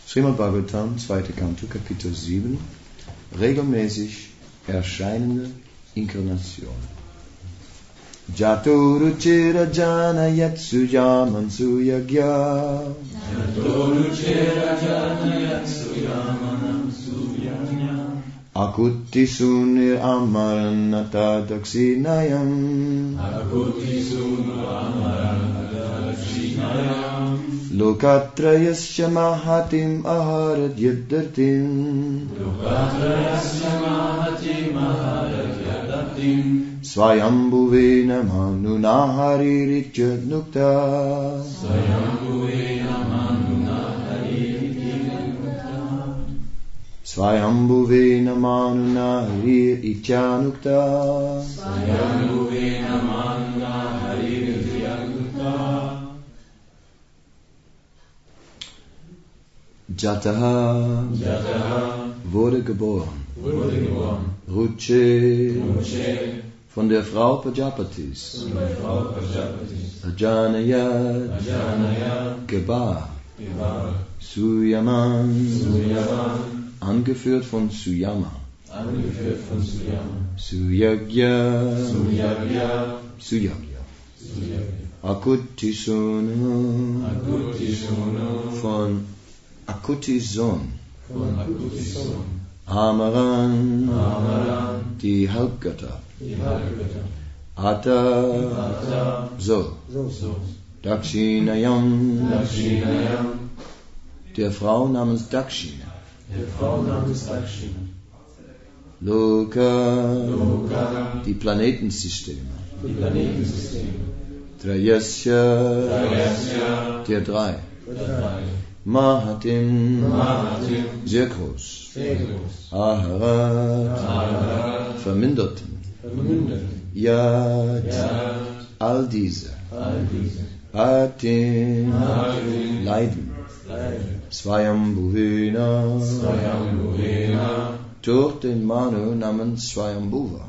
Srimad Bhagavatam, 2. Kanto, Kapitel 7, regelmäßig erscheinende Inkarnation. Jaturuchira janayat suyaman suyagya. Jaturuchira janayat suyamanam suyagya. Akuti sunir amaranata dakshinayam. Akuti sunir amaranata dakshinayam. Lokatrayasya mahatim aharat yaddartim. Lokatrayasya mahatim aharat yaddartim. Swayambhuvena manuna harirityanukta. Swayambhuvena manuna harirityanukta. Swayambhuvena manuna harirityanukta. Swayambhuvena manuna harirityanukta. Jataha wurde geboren. Ruche von der Frau Prajapatis. Ajanayat gebar. Suyaman angeführt von Suyama. Suyagya. Akuti Sohn von Akuti Sohn. Amaran, die Halbgötter. Ata, so. Dakshinayam, der Frau namens Dakshina. Loka, die Planetensysteme. Trayasya, der drei. Mahatim, sehr groß. Aharat, verminderten. Yad, all diese. Atim, Leiden. Swayambhuvena, durch den Manu namens Swayambhuva.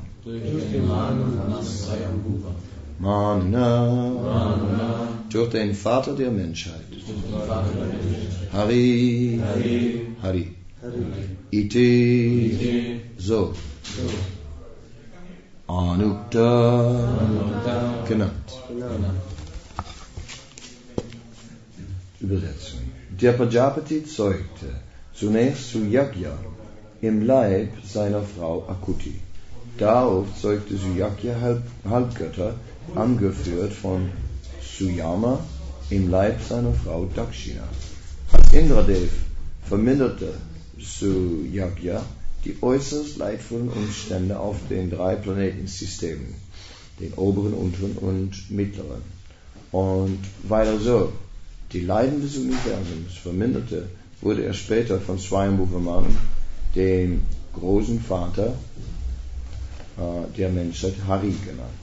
Manuna, durch den Vater der Menschheit. Hari. Iti, so. Anukta, genannt. Übersetzung. Der Prajapati zeugte zunächst Suyagya im Leib seiner Frau Akuti. Darauf zeugte Suyagya Halbgötter, angeführt von Suyama, im Leib seiner Frau Dakshina. Als Indradev verminderte Suyagya die äußerst leidvollen Umstände auf den drei Planetensystemen, den oberen, unteren und mittleren. Und weil er so die Leiden des Universums verminderte, wurde er später von Swayambhuva, dem großen Vater der Menschheit, Hari genannt.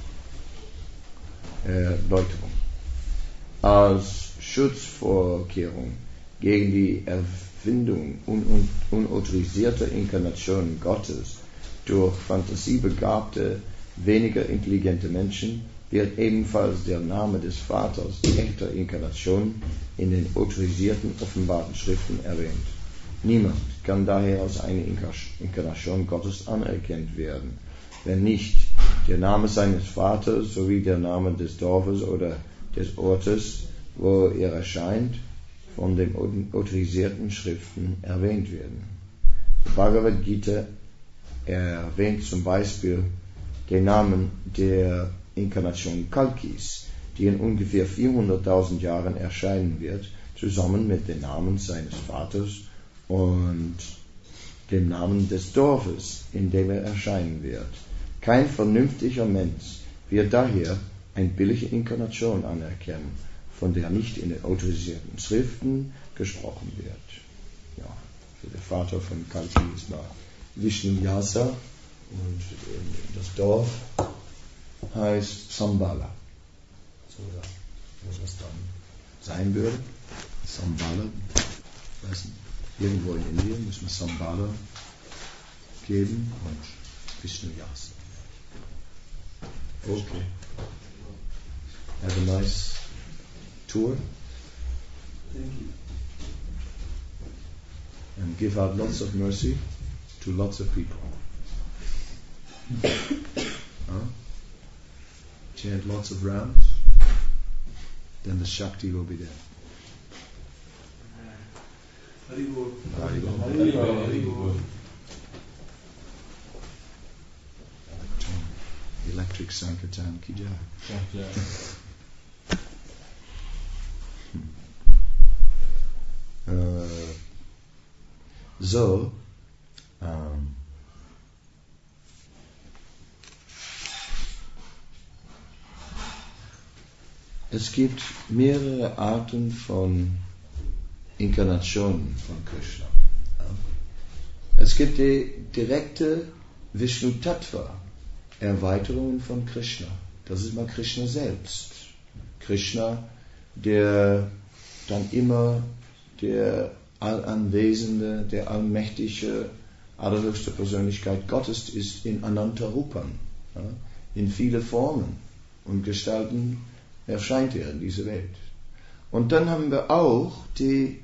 Erläuterung. Als Schutzvorkehrung gegen die Erfindung unautorisierter Inkarnationen Gottes durch fantasiebegabte, weniger intelligente Menschen wird ebenfalls der Name des Vaters echter Inkarnation in den autorisierten offenbarten Schriften erwähnt. Niemand kann daher als eine Inkarnation Gottes anerkannt werden, wenn nicht der Name seines Vaters sowie der Name des Dorfes oder des Ortes, wo er erscheint, von den autorisierten Schriften erwähnt werden. Die Bhagavad Gita erwähnt zum Beispiel den Namen der Inkarnation Kalkis, die in ungefähr 400.000 Jahren erscheinen wird, zusammen mit dem Namen seines Vaters und dem Namen des Dorfes, in dem er erscheinen wird. Kein vernünftiger Mensch wird daher eine billige Inkarnation anerkennen, von der nicht in den autorisierten Schriften gesprochen wird. Ja, der Vater von Kalki ist mal Vishnu Vyasa und das Dorf heißt Sambala. So, was das dann sein würde. Sambala, weiß nicht, irgendwo in Indien muss man Sambala geben und Vishnu Vyasa. Okay. Have a nice tour. Thank you. and give out lots of mercy to lots of people. Chant lots of rounds, then the Shakti will be there. Haribol. Haribol. Haribol. Electric Sankirtan ki jai. Es gibt mehrere Arten von Inkarnationen von Krishna. Es gibt die direkte Vishnu-Tattva-Erweiterungen von Krishna. Das ist mal Krishna selbst. Krishna, der dann immer der Allanwesende, der allmächtige, allerhöchste Persönlichkeit Gottes ist in Ananta-Rupam. In viele Formen und Gestalten erscheint er in dieser Welt. Und dann haben wir auch die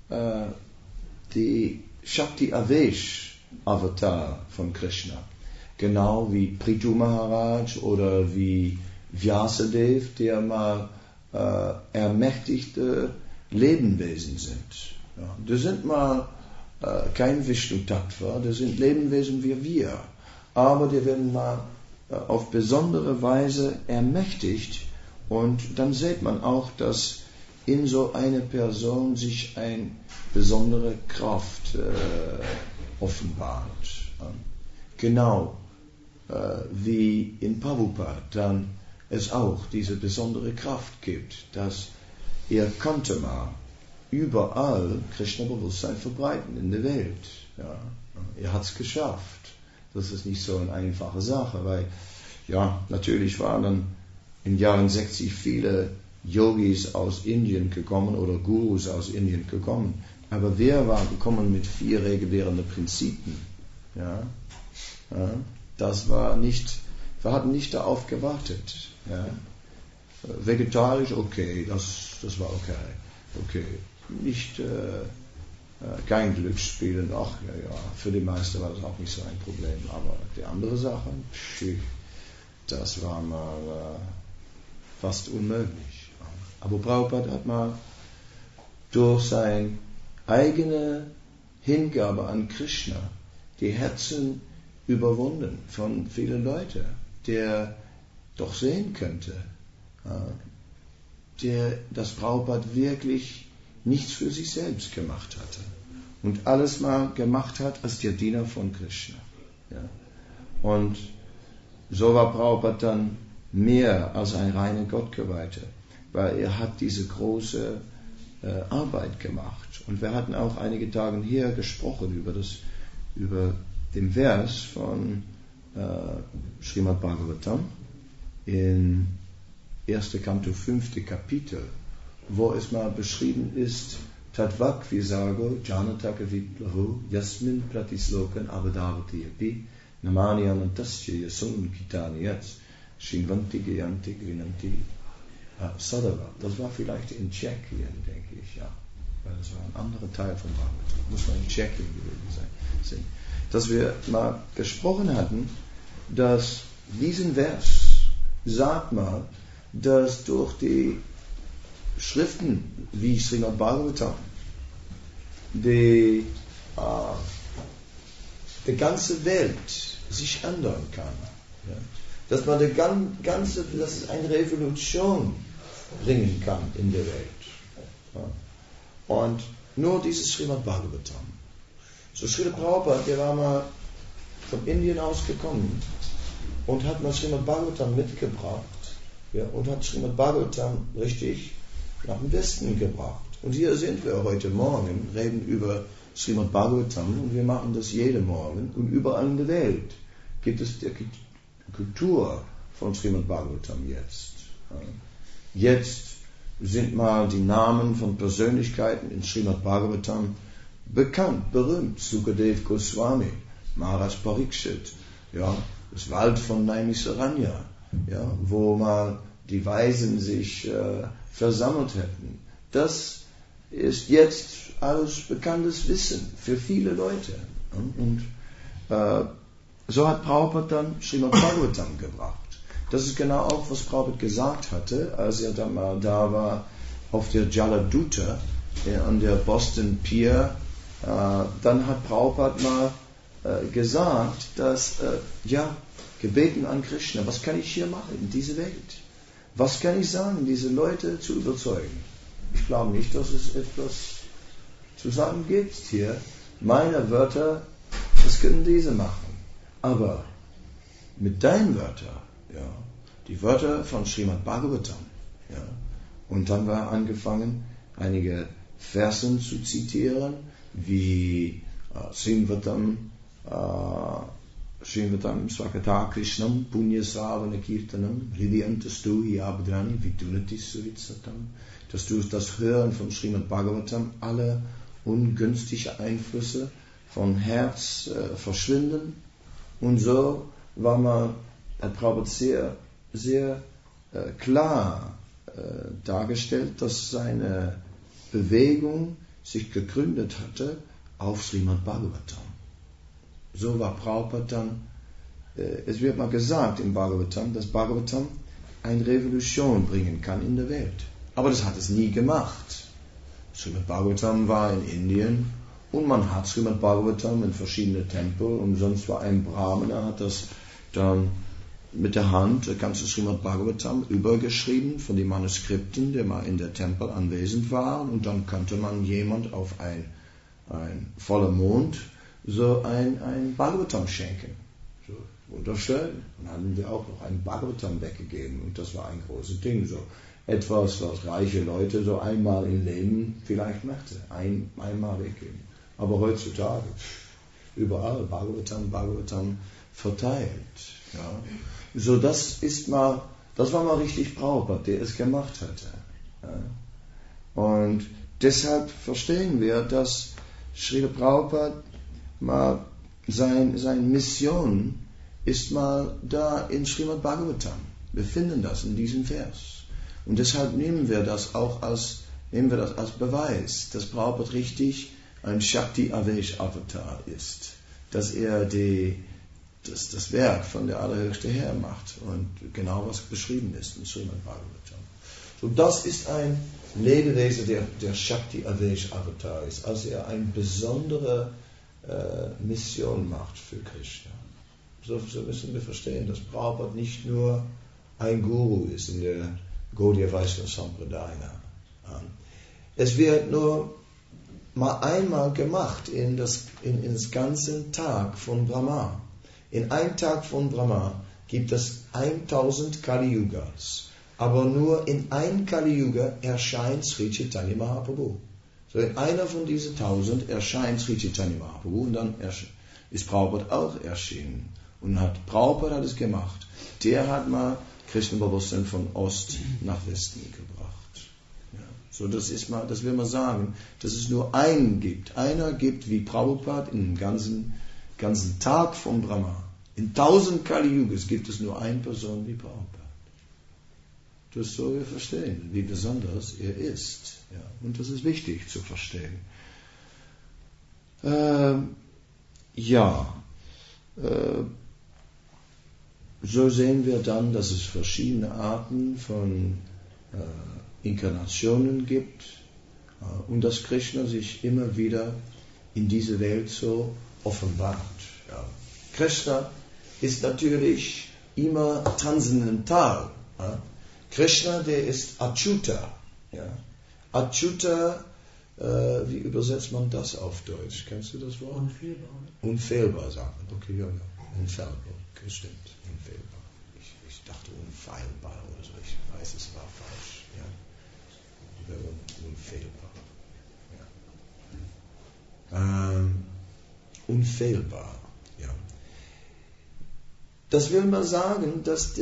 Shakti Avesh Avatar von Krishna. Genau wie Prithu Maharaj oder wie Vyasadev, der mal ermächtigte Lebewesen sind. Ja, das sind mal kein Vishnu-Tattva, das sind Lebewesen wie wir. Aber die werden mal auf besondere Weise ermächtigt. Und dann sieht man auch, dass in so einer Person sich eine besondere Kraft offenbart. Genau wie in Prabhupada dann es auch diese besondere Kraft gibt, dass er konnte mal überall Krishna-Bewusstsein verbreiten in der Welt. Ja. Er hat es geschafft. Das ist nicht so eine einfache Sache, weil ja, natürlich waren dann in Jahren 60 viele Yogis aus Indien gekommen oder Gurus aus Indien gekommen. Aber wir waren gekommen mit 4 regulierenden Prinzipien. Ja? Ja? Das war nicht, wir hatten nicht darauf gewartet. Ja? Vegetarisch, okay, das war okay. Nicht kein Glücksspiel, ach ja, für die meisten war das auch nicht so ein Problem. Aber die andere Sachen, das war mal fast unmöglich. Aber Prabhupada hat mal durch seine eigene Hingabe an Krishna die Herzen überwunden von vielen Leuten, der doch sehen könnte, dass Prabhupada wirklich nichts für sich selbst gemacht hatte und alles mal gemacht hat als der Diener von Krishna. Ja. Und so war Prabhupada dann mehr als ein reiner Gottgeweihter, weil er hat diese große Arbeit gemacht. Und wir hatten auch einige Tage hier gesprochen über den Vers von Srimad Bhagavatam in 1. Kanto 5. Kapitel, wo es mal beschrieben ist, Tatvak Visago Janataka Viplahu Yasmin Pratislokan Avadavati Api Namani Anantasya Yasun Kitani Yats Shinvanti Gayanti Grinanti Sadava. Das war vielleicht in Tschechien, denke ich, ja. Weil das war ein anderer Teil von Bhagavatam. Muss man in Tschechien gewesen sein. Dass wir mal gesprochen hatten, dass diesen Vers sagt mal, dass durch die Schriften wie Srimad Bhagavatam die ganze Welt sich ändern kann. Ja? Dass man dass es eine Revolution bringen kann in der Welt. Ja? Und nur dieses Srimad Bhagavatam. So Srila Prabhupada, der war mal von Indien aus gekommen und hat mal Srimad Bhagavatam mitgebracht, ja, und hat Srimad Bhagavatam richtig nach dem Westen gebracht. Und hier sind wir heute Morgen, reden über Srimad Bhagavatam und wir machen das jeden Morgen und überall in der Welt gibt es die Kultur von Srimad Bhagavatam jetzt. Jetzt sind mal die Namen von Persönlichkeiten in Srimad Bhagavatam bekannt, berühmt. Sukadev Goswami, Maharaj Parikshit, ja, das Wald von Naimisaranya, ja, wo mal die Weisen sich versammelt hätten. Das ist jetzt alles bekanntes Wissen für viele Leute. Und so hat Prabhupada dann Srimad Bhagavatam gebracht. Das ist genau auch, was Prabhupada gesagt hatte, als er dann mal da war auf der Jaladuta an der Boston Pier. Dann hat Prabhupada mal gesagt, dass, gebeten an Krishna, was kann ich hier machen in dieser Welt? Was kann ich sagen, diese Leute zu überzeugen? Ich glaube nicht, dass es etwas zu sagen gibt hier. Meine Wörter, das können diese machen. Aber mit deinen Wörtern, die Wörter von Srimad Bhagavatam, und dann war angefangen, einige Versen zu zitieren, wie Srimvatam Swakata Krishnam Punyasavana Kirtanam Hridyantastu Yabdrani Vidunati Suritsatam, dass durch das Hören von Srimad Bhagavatam alle ungünstige Einflüsse vom Herz verschwinden. Und so hat Prabhupada sehr, sehr klar dargestellt, dass seine Bewegung sich gegründet hatte auf Srimad Bhagavatam. So war Prabhupada dann, es wird mal gesagt im Bhagavatam, dass Bhagavatam eine Revolution bringen kann in der Welt. Aber das hat es nie gemacht. Srimad Bhagavatam war in Indien und man hat Srimad Bhagavatam in verschiedenen Tempeln und sonst war ein Brahmana, hat das dann mit der Hand, das ganze Srimad Bhagavatam übergeschrieben von den Manuskripten, die mal in der Tempel anwesend waren, und dann konnte man jemand auf ein voller Mond so ein Bhagavatam schenken. So wunderschön. Dann haben wir auch noch ein Bhagavatam weggegeben und das war ein großes Ding. So etwas, was reiche Leute so einmal im Leben vielleicht möchte. Einmal weggeben. Aber heutzutage überall Bhagavatam verteilt. Ja. So das war mal richtig Prabhupada, der es gemacht hatte. Ja. Und deshalb verstehen wir, dass Srila Prabhupada mal seine Mission ist mal da in Srimad Bhagavatam. Wir finden das in diesem Vers. Und deshalb nehmen wir das als Beweis, dass Prabhupada richtig ein Shakti Avesh Avatar ist. Dass er das Werk von der Allerhöchste Herr macht und genau was beschrieben ist in Srimad Bhagavatam. So, das ist ein Lebewesen, der Shakti Avesh Avatar ist, also er eine besondere Mission macht für Krishna. So müssen wir verstehen, dass Prabhupada nicht nur ein Guru ist in der Gaudiya Vaishnava Sampradaya. Es wird nur mal einmal gemacht in das ganzen Tag von Brahma. In einem Tag von Brahma gibt es 1000 Kali-Yugas. Aber nur in einem Kali-Yuga erscheint Sri Chaitanya Mahaprabhu. So in einer von diesen 1000 erscheint Sri Chaitanya Mahaprabhu und dann ist Prabhupada auch erschienen. Und Prabhupada hat es gemacht. Der hat mal Krishna-Bewusstsein von Ost nach Westen gebracht. Ja. So das will man sagen, dass es nur einen gibt. Einer gibt wie Prabhupada in dem ganzen Tag von Brahma. In 1000 Kali-Yugas gibt es nur eine Person wie Prabhupada. Das soll wir verstehen, wie besonders er ist. Ja, und das ist wichtig zu verstehen. So sehen wir dann, dass es verschiedene Arten von Inkarnationen gibt und dass Krishna sich immer wieder in diese Welt so offenbart. Ja. Krishna ist natürlich immer transzendental. Ja. Krishna, der ist Achyuta. Ja. Achyuta, wie übersetzt man das auf Deutsch? Kennst du das Wort? Unfehlbar. Unfehlbar sagen. Okay, ja. Unfehlbar. Okay, stimmt. Unfehlbar. Ich dachte unfeilbar oder so. Ich weiß, es war falsch. Ja. Unfehlbar. Ja. Unfehlbar. Ja. Das will man sagen, dass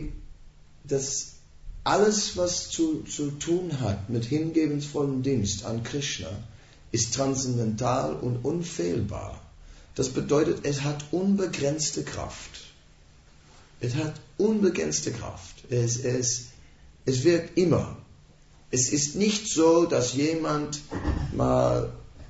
alles, was zu tun hat mit hingebensvollem Dienst an Krishna, ist transzendental und unfehlbar. Das bedeutet, es hat unbegrenzte Kraft. Es hat unbegrenzte Kraft. Es wirkt immer. Es ist nicht so, dass jemand mal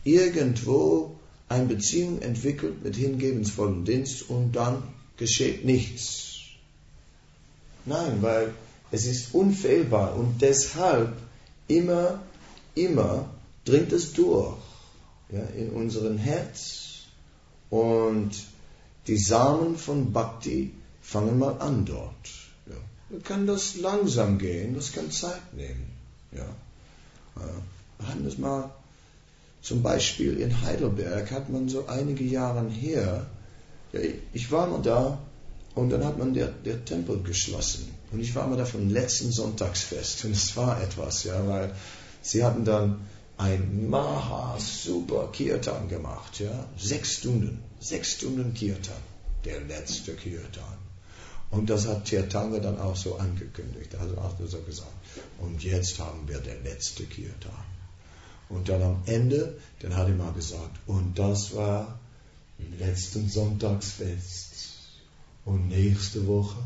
irgendwo eine Beziehung entwickelt mit hingebensvollem Dienst und dann geschieht nichts. Nein, weil es ist unfehlbar und deshalb immer dringt es durch, ja, in unseren Herz. Und die Samen von Bhakti fangen mal an dort. Ja. Man kann das langsam gehen, das kann Zeit nehmen. Ja. Wir hatten das mal, zum Beispiel in Heidelberg hat man so einige Jahre her, ja, ich war mal da und dann hat man der Tempel geschlossen. Und ich war mal da vom letzten Sonntagsfest und es war etwas, ja, weil sie hatten dann ein super Kirtan gemacht, ja, 6 Stunden Kirtan, der letzte Kirtan. Und das hat Tirtanga dann auch so angekündigt, also auch so gesagt. Und jetzt haben wir den letzten Kirtan. Und dann am Ende, dann hat er mal gesagt, und das war im letzten Sonntagsfest. Und nächste Woche.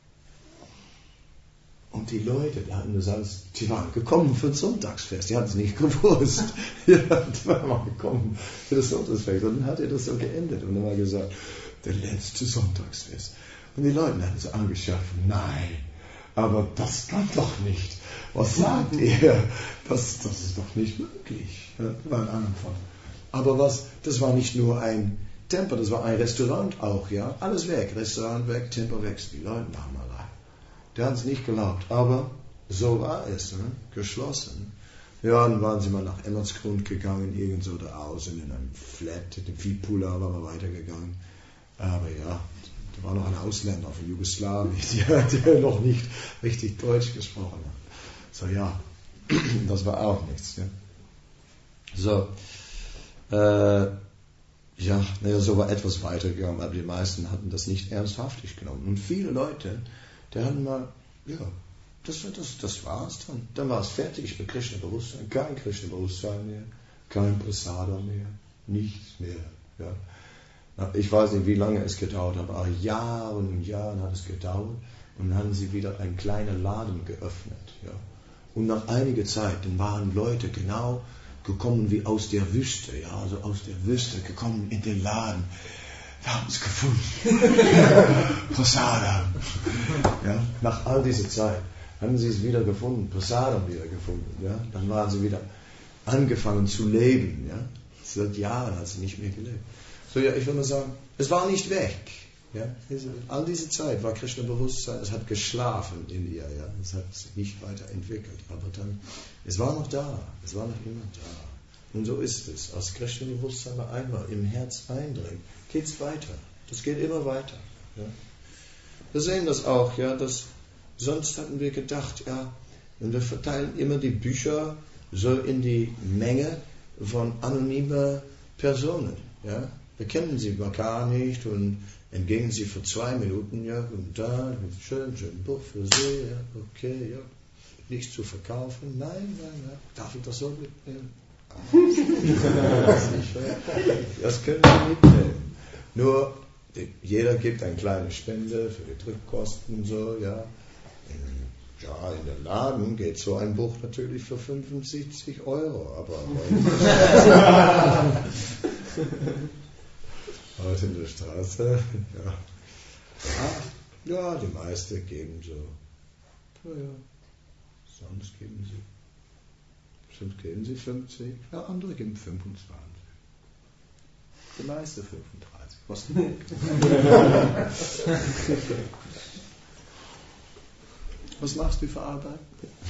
Und die Leute, die hatten das alles, die waren gekommen für das Sonntagsfest, die hatten es nicht gewusst. Die waren mal gekommen für das Sonntagsfest. Und dann hat er das so geendet und dann war gesagt, der letzte Sonntagsfest. Und die Leute hatten so angeschaut, nein, aber das kann doch nicht. Was sagt ihr? Das ist doch nicht möglich. Ja, war ein Anfang. Aber das war nicht nur ein Tempel, das war ein Restaurant auch, ja. Alles weg, Restaurant weg, Tempel weg. Die Leute machen mal rein. Die haben es nicht geglaubt, aber so war es, ne? Geschlossen. Ja, dann waren sie mal nach Emmertsgrund gegangen, irgend so da außen in einem Flat, in Vipula waren wir weitergegangen. Aber ja, da war noch ein Ausländer von Jugoslawien, der noch nicht richtig Deutsch gesprochen hat. So, ja, das war auch nichts. Ja. So, so war etwas weitergegangen, aber die meisten hatten das nicht ernsthaftig genommen. Und viele Leute, die hatten mal, ja, das war's dann. Dann war es fertig mit Krishna-Bewusstsein. Kein Krishna-Bewusstsein mehr, kein Prasada mehr, nichts mehr. Ja. Ich weiß nicht, wie lange es gedauert hat, aber Jahren und Jahren hat es gedauert. Und dann haben sie wieder einen kleinen Laden geöffnet. Ja. Und nach einiger Zeit, dann waren Leute genau gekommen wie aus der Wüste, ja, also aus der Wüste gekommen in den Laden. Wir haben es gefunden. Prasadam. Ja, nach all dieser Zeit haben sie es wieder gefunden, Prasadam wieder gefunden. Ja. Dann waren sie wieder angefangen zu leben. Ja. Seit Jahren hat sie nicht mehr gelebt. So, ja, ich würde mal sagen, es war nicht weg. Ja. All diese Zeit war Krishna-Bewusstsein, es hat geschlafen in ihr, ja. Es hat sich nicht weiterentwickelt. Aber dann, es war noch da, es war noch immer da. Und so ist es. Als Krishna-Bewusstsein einmal im Herz eindringt, geht es weiter. Das geht immer weiter. Ja. Wir sehen das auch, ja, dass sonst hatten wir gedacht, ja, und wir verteilen immer die Bücher so in die Menge von anonymen Personen, ja. Wir kennen sie gar nicht und entgegen sie für 2 Minuten, ja, guten Tag, schön Buch für Sie, ja, okay, ja, nichts zu verkaufen, nein, darf ich das so mitnehmen? Das können wir mitnehmen. Nur, jeder gibt eine kleine Spende für die Druckkosten, so, ja. Ja, in den Laden geht so ein Buch natürlich für 75 €, aber heute in der Straße, ja. Ja, die meisten geben so, ja, sonst geben sie 50, ja, andere geben 25. Die meisten 35. Was denn? Was machst du für Arbeit?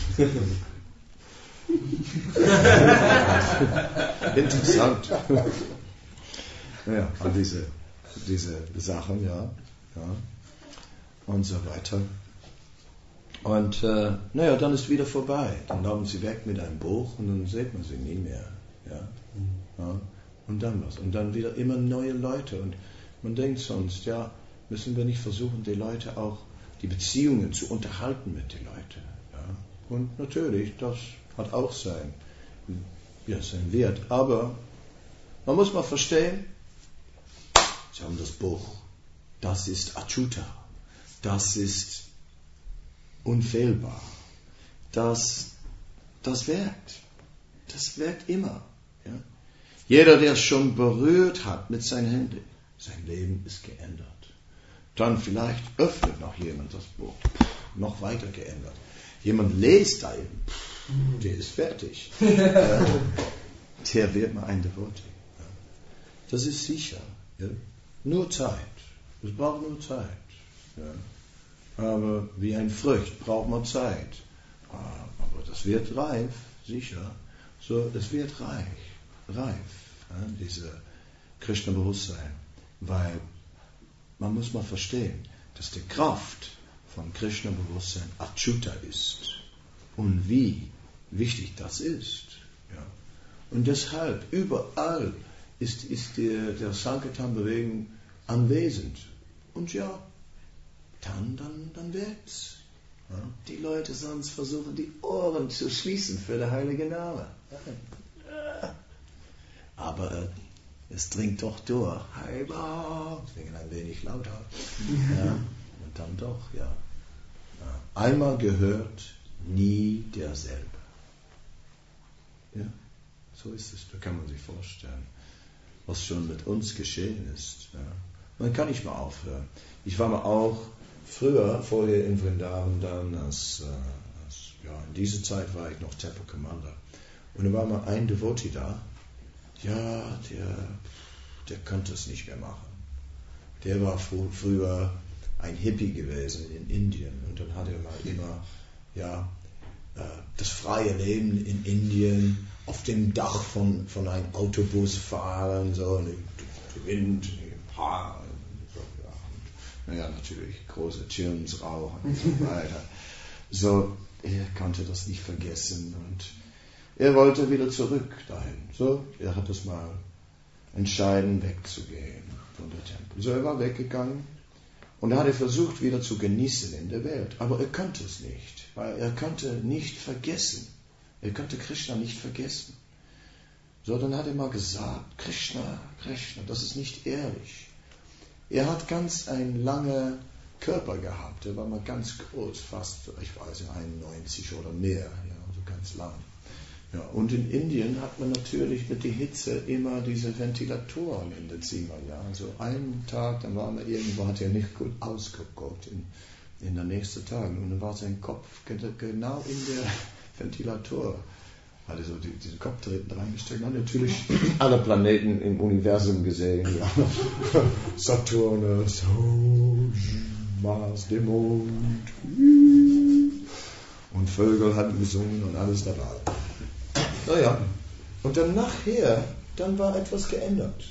Interessant. Naja, all diese Sachen, ja. Und so weiter. Und dann ist wieder vorbei. Dann laufen sie weg mit einem Buch und dann sieht man sie nie mehr. Ja. Und dann was? Und dann wieder immer neue Leute. Und man denkt sonst, ja, müssen wir nicht versuchen, die Leute auch, die Beziehungen zu unterhalten mit den Leuten. Ja. Und natürlich, das hat auch seinen Wert. Aber man muss mal verstehen, sie haben das Buch, das ist Achyuta, das ist unfehlbar, das wirkt immer. Ja. Jeder, der es schon berührt hat mit seinen Händen, sein Leben ist geändert. Dann vielleicht öffnet noch jemand das Buch, noch weiter geändert. Jemand liest da eben, der ist fertig. Der wird mal ein Devotee. Das ist sicher. Ja? Nur Zeit. Es braucht nur Zeit. Ja? Aber wie ein Frucht braucht man Zeit. Aber das wird reif, sicher. So, es wird reif, diese Krishna-Bewusstsein. Weil man muss mal verstehen, dass die Kraft von Krishna-Bewusstsein Achyuta ist. Und wie wichtig das ist. Ja. Und deshalb, überall ist der Sankirtan-Bewegung anwesend. Und ja, dann wird's. Ja. Die Leute sonst versuchen, die Ohren zu schließen für den heiligen Namen. Aber es dringt doch durch. Deswegen ein wenig lauter. Ja. Und dann doch, ja. Einmal gehört, nie derselbe. Ja, so ist es. Da kann man sich vorstellen, was schon mit uns geschehen ist. Ja. Dann kann ich mal aufhören. Ich war mal auch vorher in Vrindavan, dann in dieser Zeit war ich noch Temple Commander. Und da war mal ein Devotee da. Ja, der konnte es nicht mehr machen. Der war früher ein Hippie gewesen in Indien. Und dann hat er mal immer, das freie Leben in Indien auf dem Dach von einem Autobus fahren, so, und der Wind, die Haare, so, ja. Und, natürlich große Chirns rauchen und so weiter. So, er konnte das nicht vergessen und er wollte wieder zurück dahin. So, er hat es mal entschieden, wegzugehen von der Tempel. So, er war weggegangen und er hatte versucht, wieder zu genießen in der Welt. Aber er konnte es nicht, weil er konnte nicht vergessen. Er konnte Krishna nicht vergessen. So, dann hat er mal gesagt, Krishna, das ist nicht ehrlich. Er hat ganz einen langen Körper gehabt. Er war mal ganz groß, fast, ich weiß nicht, 91 oder mehr, ja, also ganz lang. Ja, und in Indien hat man natürlich mit der Hitze immer diese Ventilatoren in den Zimmern. Ja. Also einen Tag, dann war man irgendwo, hat er nicht gut ausgeguckt in den nächsten Tagen. Und dann war sein Kopf genau in der Ventilator. Hatte so diesen Kopf reingesteckt. Man hat natürlich alle Planeten im Universum gesehen. Ja. Saturnus, Mars, der Mond. Und Vögel hatten gesungen und alles dabei. Naja, und dann nachher, dann war etwas geändert.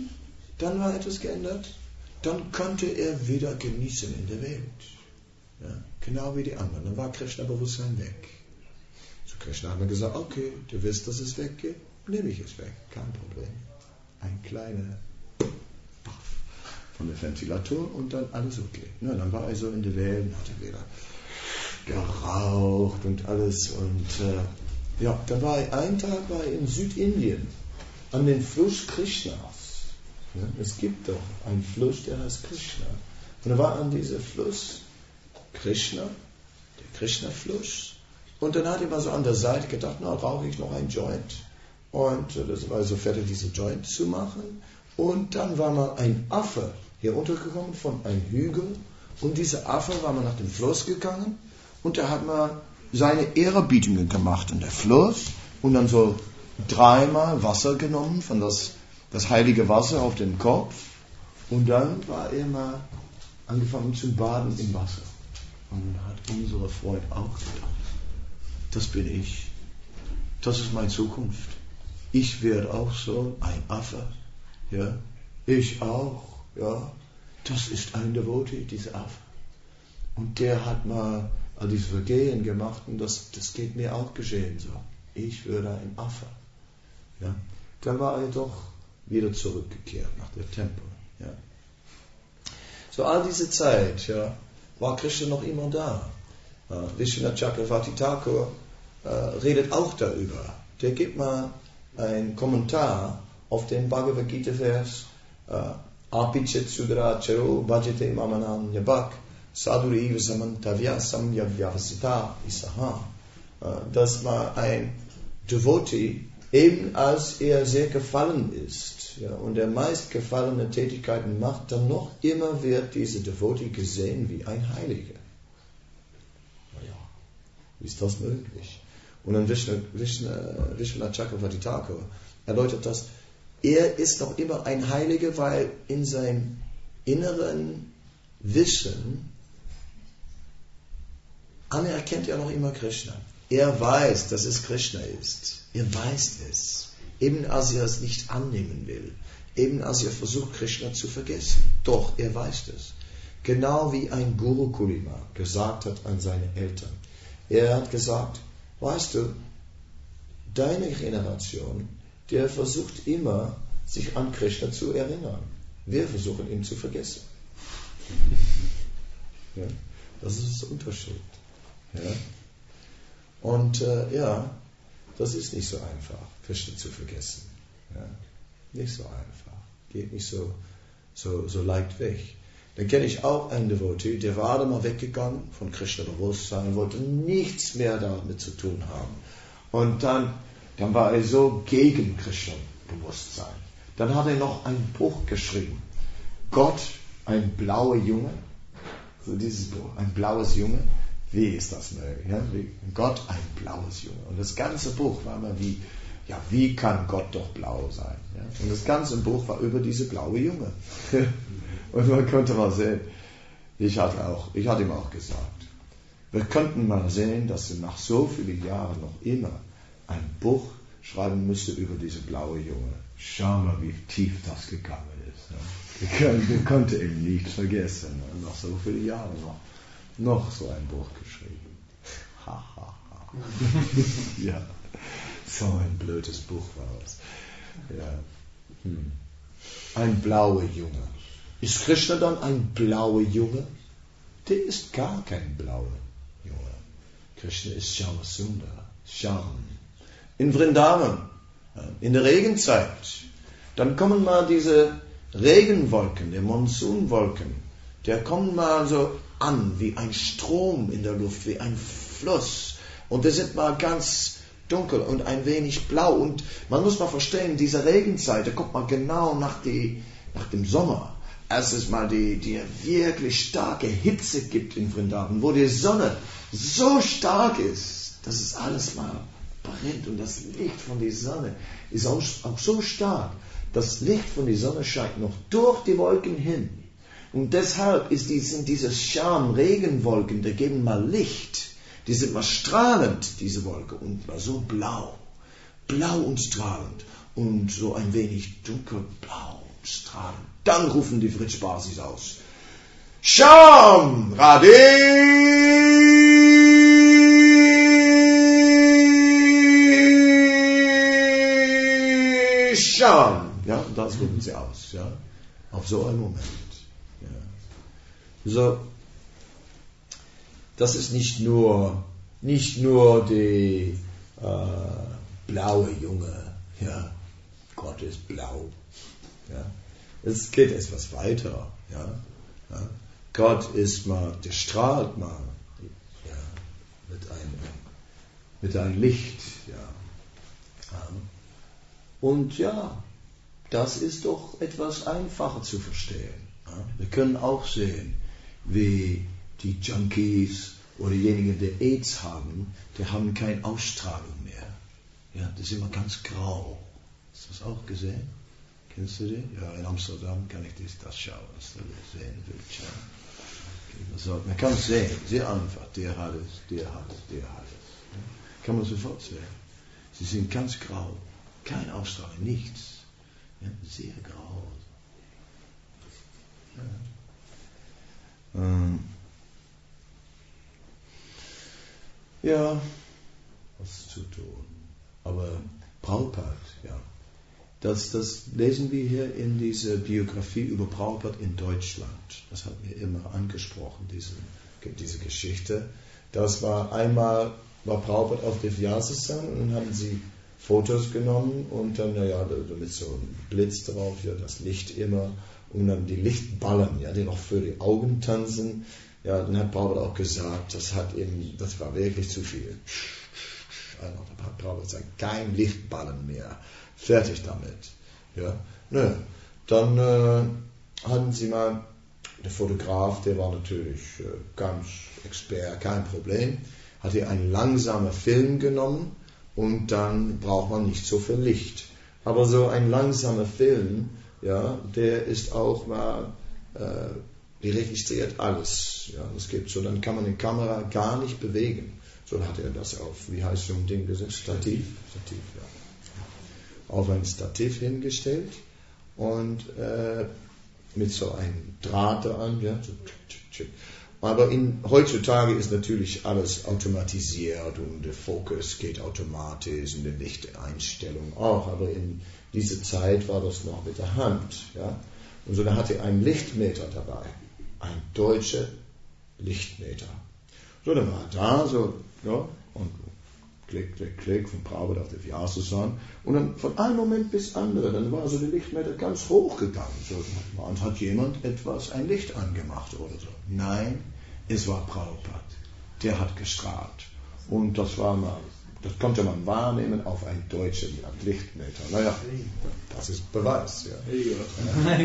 Dann konnte er wieder genießen in der Welt. Ja, genau wie die anderen. Dann war Krishna-Bewusstsein weg. Zu Krishna hat man gesagt, okay, du willst, dass es weggeht? Nehme ich es weg, kein Problem. Ein kleiner Puff von der Ventilator und dann alles okay. Ja, dann war er so in der Welt, hat er wieder geraucht und alles und dann war er, einen Tag in Südindien, an den Fluss Krishnas. Ja, es gibt doch einen Fluss, der heißt Krishna. Und er war an diesem Fluss Krishna, der Krishna-Fluss. Und dann hat er mal so an der Seite gedacht, rauche ich noch ein Joint. Und das war so fertig, diese Joint zu machen. Und dann war mal ein Affe hier runtergekommen von einem Hügel. Und dieser Affe war mal nach dem Fluss gegangen. Und er hat mal seine Ehrerbietungen gemacht in der Fluss. Und dann so 3-mal Wasser genommen, von das heilige Wasser auf den Kopf. Und dann war er mal angefangen zu baden im Wasser. Und dann hat unser Freund auch gedacht, das bin ich. Das ist meine Zukunft. Ich werde auch so ein Affe. Ja? Ich auch. Ja? Das ist ein Devotee, dieser Affe. Und der hat mal all diese Vergehen gemacht und das geht mir auch geschehen so. Ich würde ein Affe. Ja? Dann war er doch wieder zurückgekehrt nach der Tempel. Ja? So all diese Zeit war Krishna noch immer da. Vishwanath Chakravarti Thakur redet auch darüber. Der gibt mal einen Kommentar auf den Bhagavad Gita Vers Apichet Sudracharo Bhajate Mamanam Yabak Sadhuriva Samantavya Samyavyavasita Isaha. Dass mal ein Devotee Eben als er sehr gefallen ist, ja, und er meist gefallene Tätigkeiten macht, dann noch immer wird diese Devotee gesehen wie ein Heiliger. Naja, wie ist das möglich? Und dann Vishwanath Chakravarti Thakur erläutert das, er ist noch immer ein Heiliger, weil in seinem inneren Wissen anerkennt er noch immer Krishna. Er weiß, dass es Krishna ist. Er weiß es. Eben als er es nicht annehmen will. Eben als er versucht, Krishna zu vergessen. Doch, er weiß es. Genau wie ein Guru Kulima gesagt hat an seine Eltern. Er hat gesagt, weißt du, deine Generation, der versucht immer, sich an Krishna zu erinnern. Wir versuchen, ihn zu vergessen. Ja, das ist der Unterschied. Ja. Und das ist nicht so einfach, Krishna zu vergessen. Ja. Nicht so einfach. Geht nicht so leicht weg. Dann kenne ich auch einen Devotee, der war da mal weggegangen von Krishna-Bewusstsein, wollte nichts mehr damit zu tun haben. Und dann war er so gegen Krishna-Bewusstsein. Dann hat er noch ein Buch geschrieben. Gott, ein blauer Junge. So dieses Buch, ein blaues Junge. Wie ist das möglich? Ja? Gott, ein blaues Junge. Und das ganze Buch war immer wie kann Gott doch blau sein? Ja? Und das ganze Buch war über diese blaue Junge. Und man konnte mal sehen, ich hatte ihm auch gesagt, wir könnten mal sehen, dass er nach so vielen Jahren noch immer ein Buch schreiben müsste über diese blaue Junge. Schau mal, wie tief das gegangen ist. Ja? Wir konnten ihn nicht vergessen. Nach so vielen Jahren noch so ein Buch geschrieben. Ja, so ein blödes Buch war es. Ja. Ein blauer Junge. Ist Krishna dann ein blauer Junge? Der ist gar kein blauer Junge. Krishna ist Shyamasundara, Shyam. In Vrindavan, in der Regenzeit, dann kommen mal diese Regenwolken, die Monsunwolken, der kommen mal so an, wie ein Strom in der Luft, wie ein Fluss. Und die sind mal ganz dunkel und ein wenig blau. Und man muss mal verstehen, diese Regenzeit, da kommt man genau nach dem Sommer. Als es mal die wirklich starke Hitze gibt in Vrindavan, wo die Sonne so stark ist, dass es alles mal brennt. Und das Licht von der Sonne ist auch so stark. Das Licht von der Sonne scheint noch durch die Wolken hin. Und deshalb sind diese Scham-Regenwolken, die geben mal Licht. Die sind mal strahlend, diese Wolke, und mal so blau. Blau und strahlend. Und so ein wenig dunkelblau und strahlend. Dann rufen die Vrij-Basis aus. Sham Radhe Sham. Ja, und das rufen sie aus. Ja, auf so einen Moment. Ja. So, das ist nicht nur die blaue Junge. Ja, Gott ist blau. Ja. Es geht etwas weiter. Ja. Ja. Gott ist mal, der strahlt mal, ja, mit einem Licht. Ja. Ja. Und ja, das ist doch etwas einfacher zu verstehen. Ja. Wir können auch sehen, wie die Junkies oder diejenigen, die AIDS haben, die haben keine Ausstrahlung mehr. Ja, die sind immer ganz grau. Hast du das auch gesehen? Kennst du den? Ja, in Amsterdam kann ich das schauen, was du sehen willst. Ja. Also, man kann es sehen, sehr einfach. Der hat es. Ja. Kann man sofort sehen. Sie sind ganz grau. Keine Ausstrahlung, nichts. Ja, sehr grau. Ja. Ja, was zu tun. Aber Prabhupada, ja. Das lesen wir hier in dieser Biografie über Prabhupada in Deutschland. Das hat mir immer angesprochen, diese Geschichte. Das war einmal, Prabhupada auf der Vyasa-San und dann haben sie Fotos genommen und dann, mit so einem Blitz drauf, ja, das Licht immer und dann die Lichtballen, ja, die noch für die Augen tanzen. Ja, dann hat Prabhupada auch gesagt, das war wirklich zu viel. Prabhupada sagt, kein Lichtballen mehr. Fertig damit. Ja. Naja, dann hatten sie mal, der Fotograf, der war natürlich ganz Expert, kein Problem, hat er einen langsamen Film genommen und dann braucht man nicht so viel Licht. Aber so ein langsamer Film, ja, der ist auch mal, die registriert alles. Ja, das gibt so, dann kann man die Kamera gar nicht bewegen. So hat er das auf, wie heißt so ein Ding gesetzt? Stativ, ja. Auf ein Stativ hingestellt und mit so einem Draht dran, ja, so aber heutzutage ist natürlich alles automatisiert und der Fokus geht automatisch und die Lichteinstellung auch, aber in dieser Zeit war das noch mit der Hand, ja. Und so, da hatte er einen Lichtmeter dabei, ein deutscher Lichtmeter. So, dann war er da, so, ja, und Klick, von Prabhupada auf der Vyasa-san. Und dann von einem Moment bis andere, dann war so der Lichtmeter ganz hoch gegangen. So, und hat jemand ein Licht angemacht oder so. Nein, es war Prabhupada. Der hat gestrahlt. Und das konnte man wahrnehmen auf einen deutschen Lichtmeter. Naja, das ist Beweis. Ja.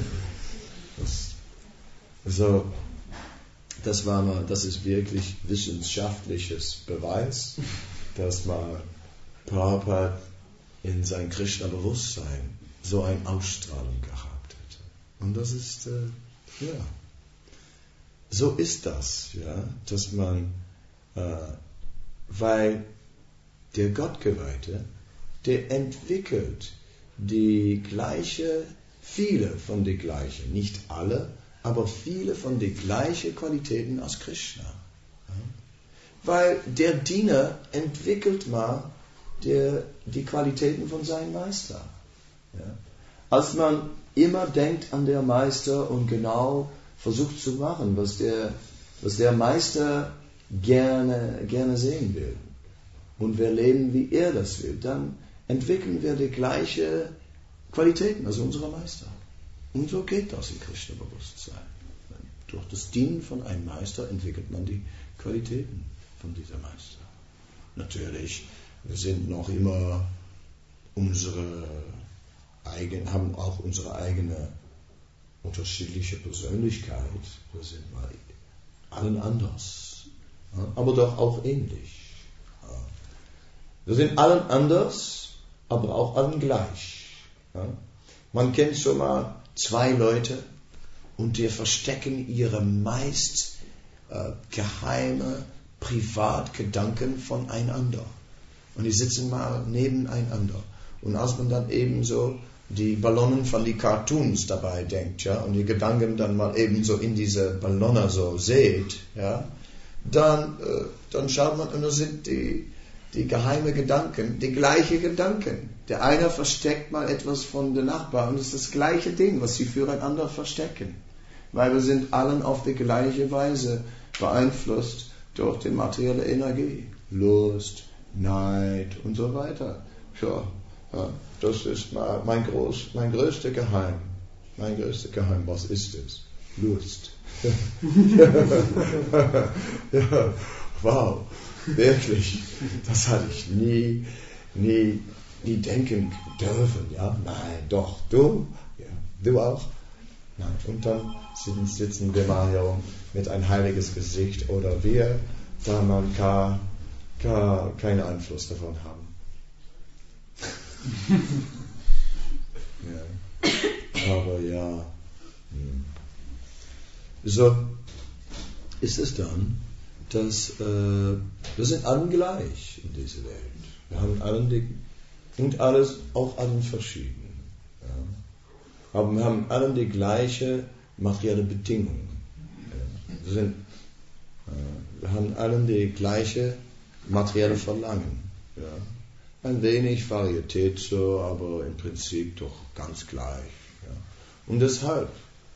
Das ist wirklich wissenschaftliches Beweis, dass man Prabhupada in sein Krishna-Bewusstsein so eine Ausstrahlung gehabt hätte. Und das ist, so ist das, ja, dass man, weil der Gottgeweihte, der entwickelt viele von den gleichen, nicht alle, aber viele von den gleichen Qualitäten als Krishna. Ja? Weil der Diener entwickelt mal die Qualitäten von seinem Meister. Ja? Als man immer denkt an den Meister und genau versucht zu machen, was der Meister gerne sehen will, und wir leben, wie er das will, dann entwickeln wir die gleichen Qualitäten als unsere Meister. Und so geht das im Krishna-Bewusstsein. Durch das Dienen von einem Meister entwickelt man die Qualitäten von dieser Meister. Natürlich, wir sind noch immer haben auch unsere eigene unterschiedliche Persönlichkeit. Wir sind mal allen anders, aber doch auch ähnlich. Wir sind allen anders, aber auch allen gleich. Man kennt schon mal zwei Leute und die verstecken ihre meist geheime Privatgedanken voneinander. Und die sitzen mal nebeneinander. Und als man dann ebenso die Ballonen von den Cartoons dabei denkt, ja, und die Gedanken dann mal ebenso in diese Ballone so seht, ja, dann schaut man und da sind die geheime Gedanken, die gleichen Gedanken. Der eine versteckt mal etwas von der Nachbarn und es ist das gleiche Ding, was sie füreinander verstecken. Weil wir sind allen auf die gleiche Weise beeinflusst durch die materielle Energie. Lust, Neid und so weiter. Ja, das ist mein größter Geheim. Mein größter Geheim, was ist es? Lust. Ja, wow, wirklich. Das hatte ich nie denken dürfen. Ja, nein, doch, du? Ja, du auch? Nein. Und dann sitzen wir mal hier mit ein heiliges Gesicht oder wir, da man gar keinen Einfluss davon haben. Ja. Aber ja. So ist es dann, dass wir sind alle gleich in dieser Welt. Wir haben und alles auch allen verschieden. Ja. Aber wir haben alle die gleiche materielle Bedingungen. Ja. Wir haben alle die gleiche materielle Verlangen. Ja. Ein wenig Varietät so, aber im Prinzip doch ganz gleich. Ja. Und deshalb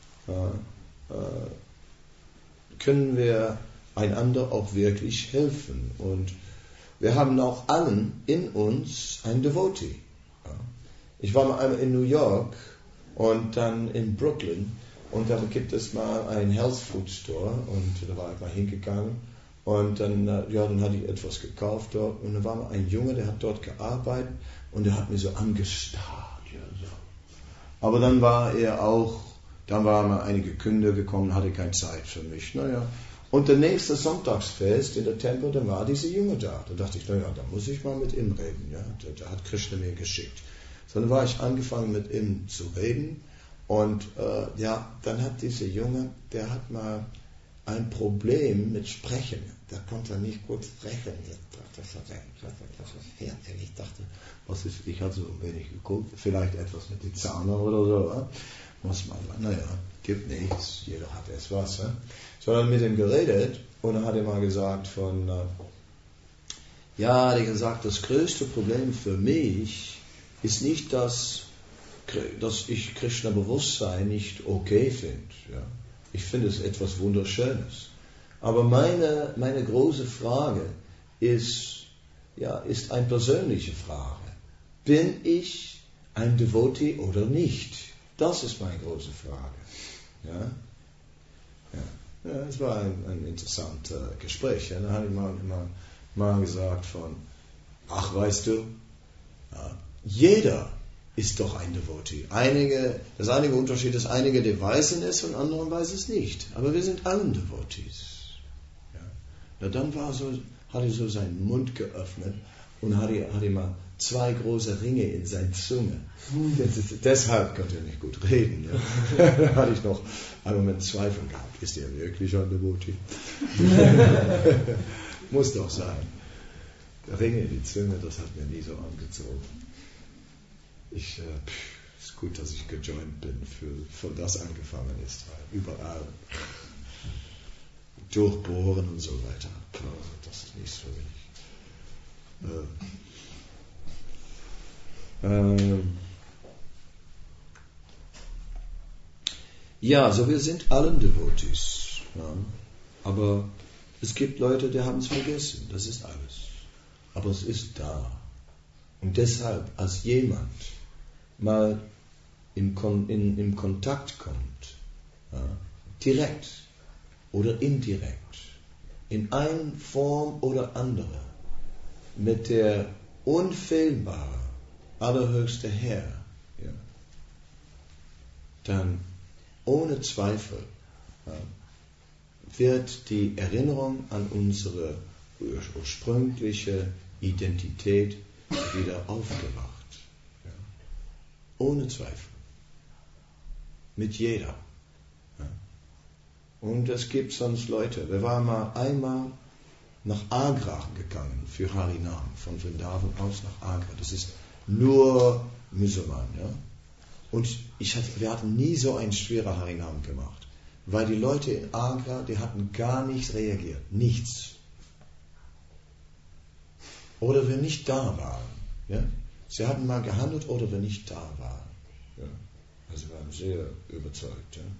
können wir einander auch wirklich helfen. Und wir haben auch allen in uns ein Devotee. Ja. Ich war mal einmal in New York und dann in Brooklyn und da gibt es mal einen Health Food Store und da war ich mal hingegangen Und dann hatte ich etwas gekauft dort und dann war mal ein Junge, der hat dort gearbeitet und der hat mir so angestarrt. Ja, so. Aber dann waren mal einige Kinder gekommen, hatte keine Zeit für mich. Und der nächste Sonntagsfest in der Tempel, da war dieser Junge da. Da dachte ich, da muss ich mal mit ihm reden. Ja? Da hat Krishna mir geschickt. So, dann war ich angefangen mit ihm zu reden und dann hat dieser Junge, der hat mal ein Problem mit Sprechen. Da konnte er nicht gut sprechen. Ich dachte, ich hatte so wenig geguckt, vielleicht etwas mit den Zahnen oder so. Muss man, gibt nichts, jeder hat etwas. Sondern mit ihm geredet und dann hat er mal gesagt das größte Problem für mich ist nicht, dass ich Krishna-Bewusstsein nicht okay finde. Ja. Ich finde es etwas Wunderschönes. Aber meine große Frage ist eine persönliche Frage. Bin ich ein Devotee oder nicht? Das ist meine große Frage. Ja, es war ein interessantes Gespräch. Ja. Da habe ich mal gesagt weißt du, jeder ist doch ein Devotee. Das einige Unterschied ist, einige, die weißen es und andere weiß es nicht. Aber wir sind alle Devotees. Ja. Dann hat er so seinen Mund geöffnet und hat er mal 2 große Ringe in seine Zunge. Deshalb konnte er nicht gut reden. Ja. Da hatte ich noch einen Moment Zweifel gehabt. Ist er wirklich ein Devotee? Muss doch sein. Ringe in die Zunge, das hat mir nie so angezogen. Ist gut, dass ich gejoint bin, für das angefangen ist. Überall durchbohren und so weiter. Das ist nichts für mich. So wir sind alle Devotees. Ja. Aber es gibt Leute, die haben es vergessen. Das ist alles. Aber es ist da. Und deshalb, als jemand mal in Kontakt kommt, direkt oder indirekt, in einer Form oder andere, mit der unfehlbare, allerhöchste Herr, dann ohne Zweifel wird die Erinnerung an unsere ursprüngliche Identität wieder aufgewacht. Ja. Ohne Zweifel. Mit jeder. Ja. Und es gibt sonst Leute. Wir waren mal einmal nach Agra gegangen für Harinam, von Vrindavan aus nach Agra. Das ist nur Musulman. Ja. Und wir hatten nie so einen schweren Harinam gemacht. Weil die Leute in Agra, die hatten gar nicht reagiert. Nichts. Oder wir nicht da waren. Ja? Sie hatten mal gehandelt oder wir nicht da waren. Ja? Also wir waren sehr überzeugt. Ja?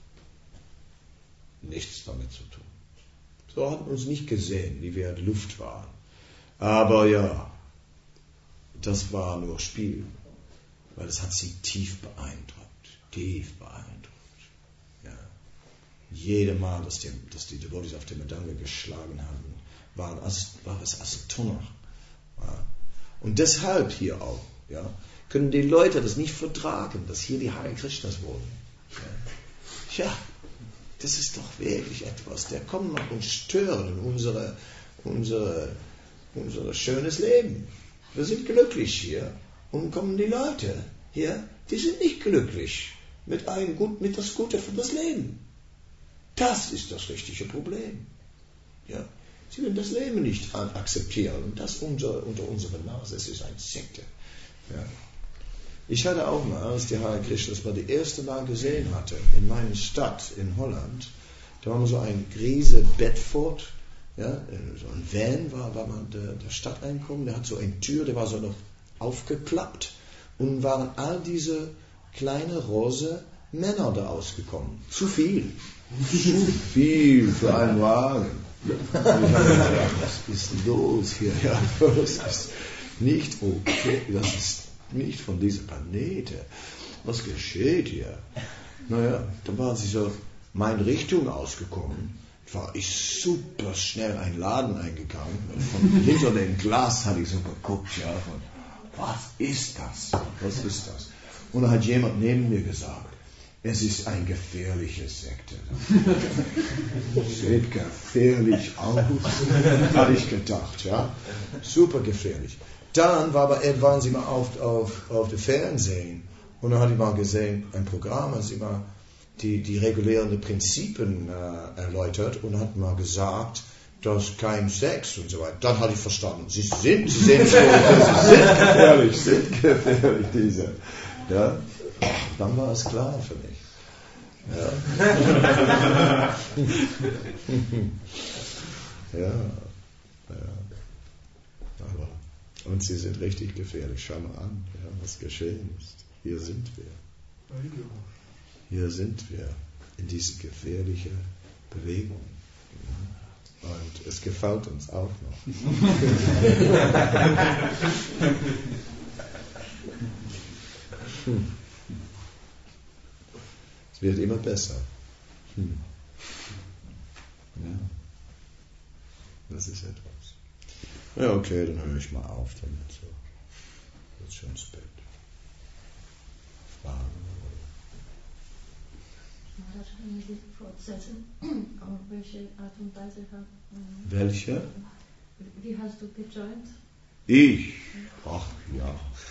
Nichts damit zu tun. So hatten uns nicht gesehen, wie wir in der Luft waren. Aber ja, das war nur Spiel. Weil es hat sie tief beeindruckt. Tief beeindruckt. Ja. Jedes Mal, dass die Devotees auf die Medaille geschlagen haben, war es als Tunnel. Ja. Und deshalb hier auch, können die Leute das nicht vertragen, dass hier die Hare Krishnas wohnen. Ja, das ist doch wirklich etwas, der kommt noch und stören unser schönes Leben. Wir sind glücklich hier und kommen die Leute hier, die sind nicht glücklich mit das Gute für das Leben. Das ist das richtige Problem. Ja. Sie will das Leben nicht akzeptieren. Und das unter unserer Nase, es ist eine Sekte. Ja. Ich hatte auch mal, als die Hare Krishnas mal die erste Mal gesehen hatte, in meiner Stadt in Holland, da war mal so ein riese Bedford, so ein Van war man der Stadt reinkommen, der hat so eine Tür, der war so noch aufgeklappt und waren all diese kleine rosa Männer da ausgekommen. Zu viel für einen Wagen. Und ich habe gedacht, was ist los hier? Ja, das ist nicht okay, das ist nicht von dieser Planete. Was geschieht hier? Naja, dann waren sie so meine Richtung ausgekommen. war ich super schnell einen Laden eingegangen. Von hinter dem Glas hatte ich so geguckt, ja, von, was ist das? Was ist das? Und da hat jemand neben mir gesagt, es ist ein gefährliches Sekte. Sieht gefährlich aus, hatte ich gedacht, ja. Super gefährlich. Dann waren sie mal auf dem Fernsehen und dann hatte ich mal gesehen, ein Programm, als sie mal die regulierenden Prinzipien erläutert und hat mal gesagt, dass kein Sex und so weiter. Dann hatte ich verstanden, sie sind gefährlich, diese. Ja, dann war es klar für mich. Ja. Ja. Aber, und sie sind richtig gefährlich. Schau mal an, ja, was geschehen ist. Hier sind wir. Hier sind wir in diese gefährliche Bewegung. Und es gefällt uns auch noch. Es wird immer besser. Ja. Das ist etwas. Ja, okay, dann höre ich mal auf damit. So. Jetzt schon ins Bett. Fragen? Können Sie fortsetzen? Auf welche Art und Weise? Welche? Wie hast du gejoint? Ich? Ach ja.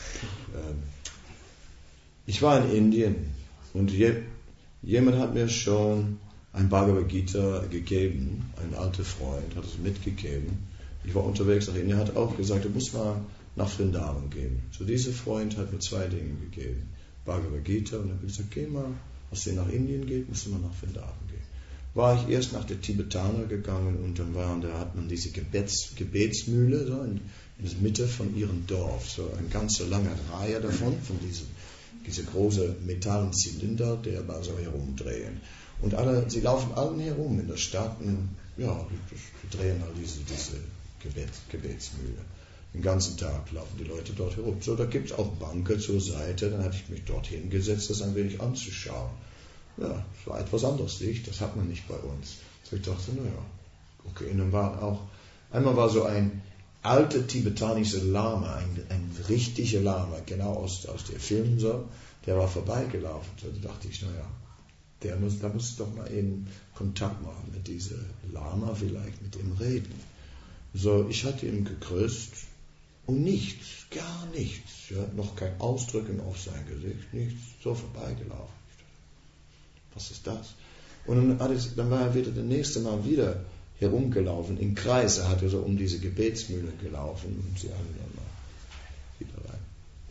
Ich war in Indien und jemand hat mir schon ein Bhagavad Gita gegeben, ein alter Freund hat es mitgegeben. Ich war unterwegs nach Indien, hat auch gesagt, du musst mal nach Vrindavan gehen. So dieser Freund hat mir 2 Dinge gegeben. Bhagavad Gita und er hat gesagt, geh mal, als ihr nach Indien geht, müssen wir nach Vrindavan gehen. War ich erst nach der Tibetaner gegangen und dann da hat man diese Gebetsmühle so in der Mitte von ihrem Dorf, so eine ganze lange Reihe davon, von diese große metallenen Zylinder, der da so herumdrehen. Und sie laufen allen herum in der Stadt und ja, die drehen halt diese Gebetsmühle. Den ganzen Tag laufen die Leute dort herum. So, da gibt es auch Banken zur Seite, dann hatte ich mich dort hingesetzt, das ein wenig anzuschauen. Ja, das war etwas anderes Licht, das hat man nicht bei uns. So ich dachte, naja, okay. Und dann einmal war so ein alter tibetanischer Lama, ein richtiger Lama, genau aus der Film so, der war vorbeigelaufen. So, da dachte ich, naja, da muss doch mal eben Kontakt machen mit diesem Lama, vielleicht mit ihm reden. So, ich hatte ihn gegrüßt und nichts, gar nichts, ja, noch kein Ausdrücken auf sein Gesicht, nichts, so vorbeigelaufen. Was ist das? Und dann war er wieder das nächste Mal wieder herumgelaufen, im Kreis, er hatte so um diese Gebetsmühle gelaufen und sie haben dann mal wieder rein.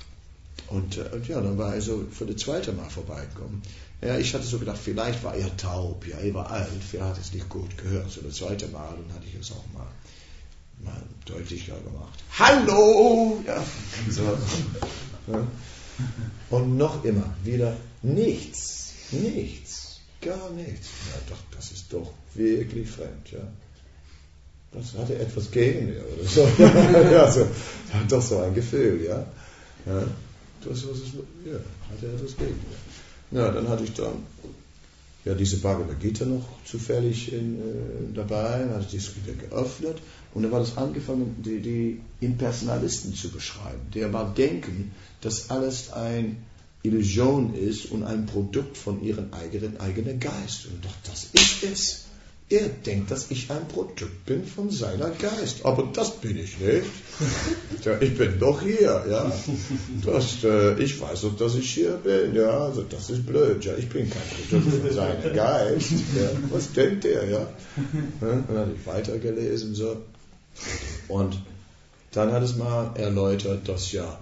Und ja, dann war er so für das zweite Mal vorbeigekommen. Ja, ich hatte so gedacht, vielleicht war er taub, ja, er war alt, er hat es nicht gut gehört. So das zweite Mal, dann hatte ich es auch mal deutlicher gemacht. Hallo! Ja, so. Ja. Und noch immer wieder nichts, gar nichts. Ja, doch, das ist doch wirklich fremd, ja. Das hatte etwas gegen mir oder so. Ja, so, hat doch so ein Gefühl, ja. Ja, hatte etwas gegen mir. Ja, dann hatte ich dann diese Bhagavad Gita noch zufällig dabei, dann hatte ich das wieder geöffnet und dann war das angefangen, die Impersonalisten zu beschreiben. Der war denken, dass alles eine Illusion ist und ein Produkt von ihrem eigenen Geist. Und doch, das ist es. Er denkt, dass ich ein Produkt bin von seiner Geist. Aber das bin ich nicht. Ja, ich bin doch hier. Ja. Ich weiß doch, dass ich hier bin. Ja, also das ist blöd. Ja, ich bin kein Produkt von seinem Geist. Ja, was denkt er? Ja? Dann habe ich weitergelesen. So. Und dann hat es mal erläutert, dass ja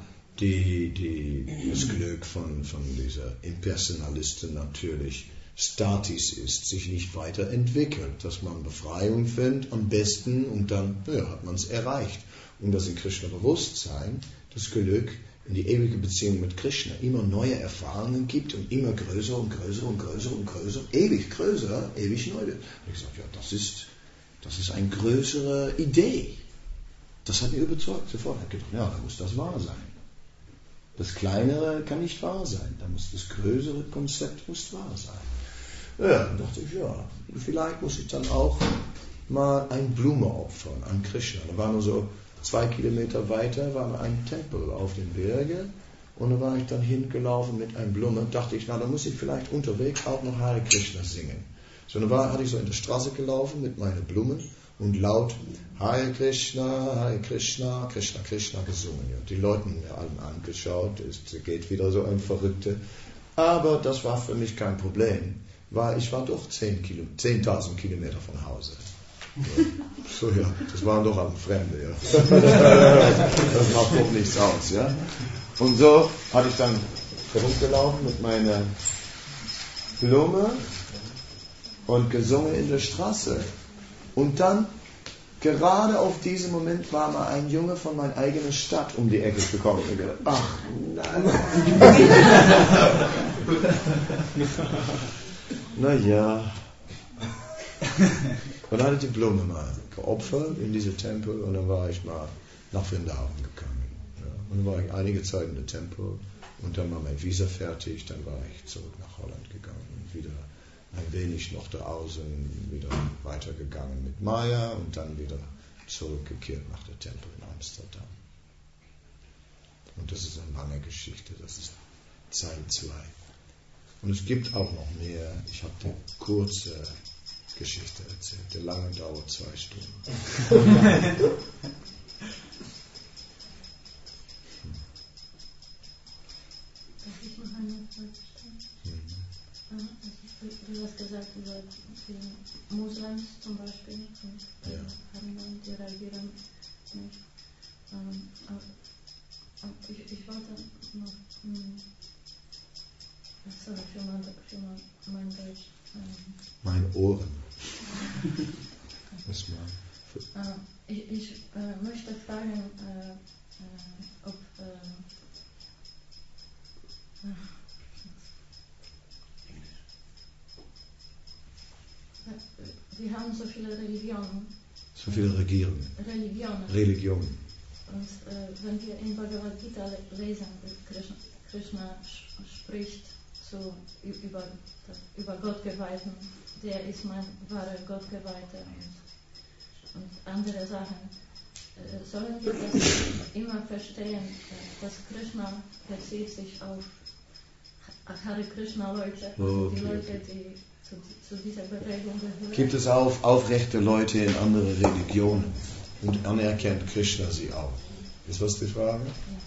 das Glück von dieser Impersonalisten natürlich statisch ist, sich nicht weiterentwickelt, dass man Befreiung findet am besten und dann hat man es erreicht. Und dass in Krishna-Bewusstsein das Glück in die ewige Beziehung mit Krishna immer neue Erfahrungen gibt und immer größer und größer und größer und größer, ewig größer, ewig neu wird. Und ich sage, ja, das ist eine größere Idee. Das hat mich überzeugt sofort. Ich habe gedacht, ja, da muss das wahr sein. Das Kleinere kann nicht wahr sein. Da muss das größere Konzept wahr sein. Ja, dann dachte ich, ja, vielleicht muss ich dann auch mal eine Blume opfern an Krishna. Da war nur so 2 Kilometer weiter, war ein Tempel auf den Bergen. Und da war ich dann hingelaufen mit einer Blume. Dachte ich, dann muss ich vielleicht unterwegs auch noch Hare Krishna singen. So, dann hatte ich so in der Straße gelaufen mit meiner Blume und laut Hare Krishna, Krishna Krishna gesungen. Ja, die Leute haben mir allen angeschaut, es geht wieder so ein Verrückter. Aber das war für mich kein Problem, weil ich war doch 10.000 Kilometer von Hause. So, ja, das waren doch alle Fremde, ja. Das macht doch nichts aus, ja. Und so hatte ich dann herumgelaufen mit meiner Blume und gesungen in der Straße. Und dann, gerade auf diesen Moment, war mal ein Junge von meiner eigenen Stadt um die Ecke gekommen. Und ich dachte, ach, nein. Naja. Und dann hatte ich die Blume mal geopfert in diese Tempel und dann war ich mal nach Vrindavan gegangen. Ja. Und dann war ich einige Zeit in der Tempel und dann war mein Visa fertig, dann war ich zurück nach Holland gegangen und wieder ein wenig noch da außen, wieder weitergegangen mit Maya und dann wieder zurückgekehrt nach der Tempel in Amsterdam. Und das ist eine lange Geschichte, das ist Teil 2. Und es gibt auch noch mehr, ich habe eine kurze Geschichte erzählt, der lange dauert 2 Stunden. Darf ich noch eine Frage stellen? Du hast gesagt über die Moslems zum Beispiel und haben dann die reagieren nicht. Ich wollte noch für mein Deutsch. Meine Ohren. Ich möchte fragen, ob wir haben so viele Religionen. So viele Religionen. Und wenn wir in Bhagavad Gita lesen, Krishna spricht über Gottgeweihten, der ist mein wahrer Gottgeweihter und andere Sachen. Sollen wir das immer verstehen, dass Krishna bezieht sich auf Hare Krishna Leute, die Leute, die zu dieser Bewegung gehören? Gibt es auch aufrechte Leute in anderen Religionen und anerkennt Krishna sie auch? Ist das die Frage?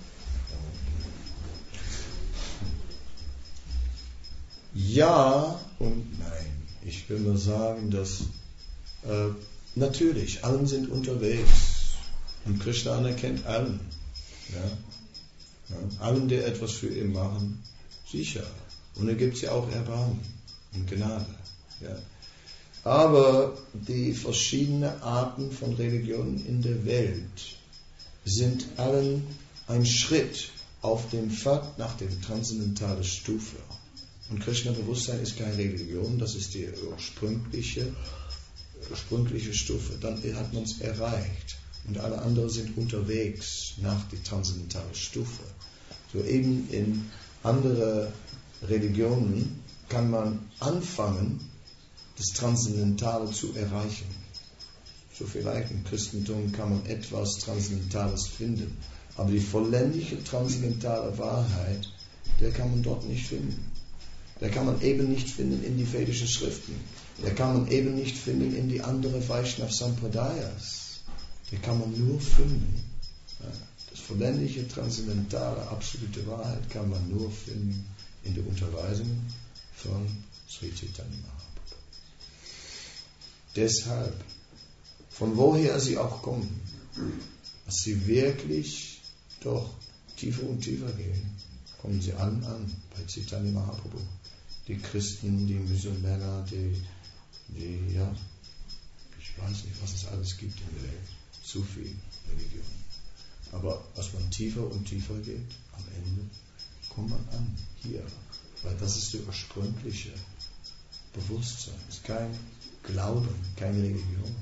Ja und nein. Ich will nur sagen, dass natürlich, allen sind unterwegs und Krishna anerkennt allen. Ja? Allen, die etwas für ihn machen, sicher. Und er gibt ja auch Erbarmen und Gnade. Ja? Aber die verschiedenen Arten von Religionen in der Welt sind allen ein Schritt auf dem Pfad nach der transzendentalen Stufe. Und Krishna-Bewusstsein ist keine Religion, das ist die ursprüngliche Stufe. Dann hat man es erreicht. Und alle anderen sind unterwegs nach der transzendentalen Stufe. So eben in andere Religionen kann man anfangen, das Transzendentale zu erreichen. So vielleicht im Christentum kann man etwas Transzendentales finden. Aber die vollendliche transzendentale Wahrheit, der kann man dort nicht finden. Der kann man eben nicht finden in die vedischen Schriften. Der kann man eben nicht finden in die anderen Vaishnav Sampradayas. Der kann man nur finden. Das vollendliche, transzendentale, absolute Wahrheit kann man nur finden in der Unterweisung von Sri Chaitanya Mahaprabhu. Deshalb, von woher sie auch kommen, dass sie wirklich doch tiefer und tiefer gehen, kommen sie an bei Chaitanya Mahaprabhu. Die Christen, die Musulmaner, die ja, ich weiß nicht, was es alles gibt in der Welt. Zu viel Religion. Aber als man tiefer und tiefer geht, am Ende kommt man an, hier. Weil das ist das ursprüngliche Bewusstsein. Es ist kein Glauben, keine Religion.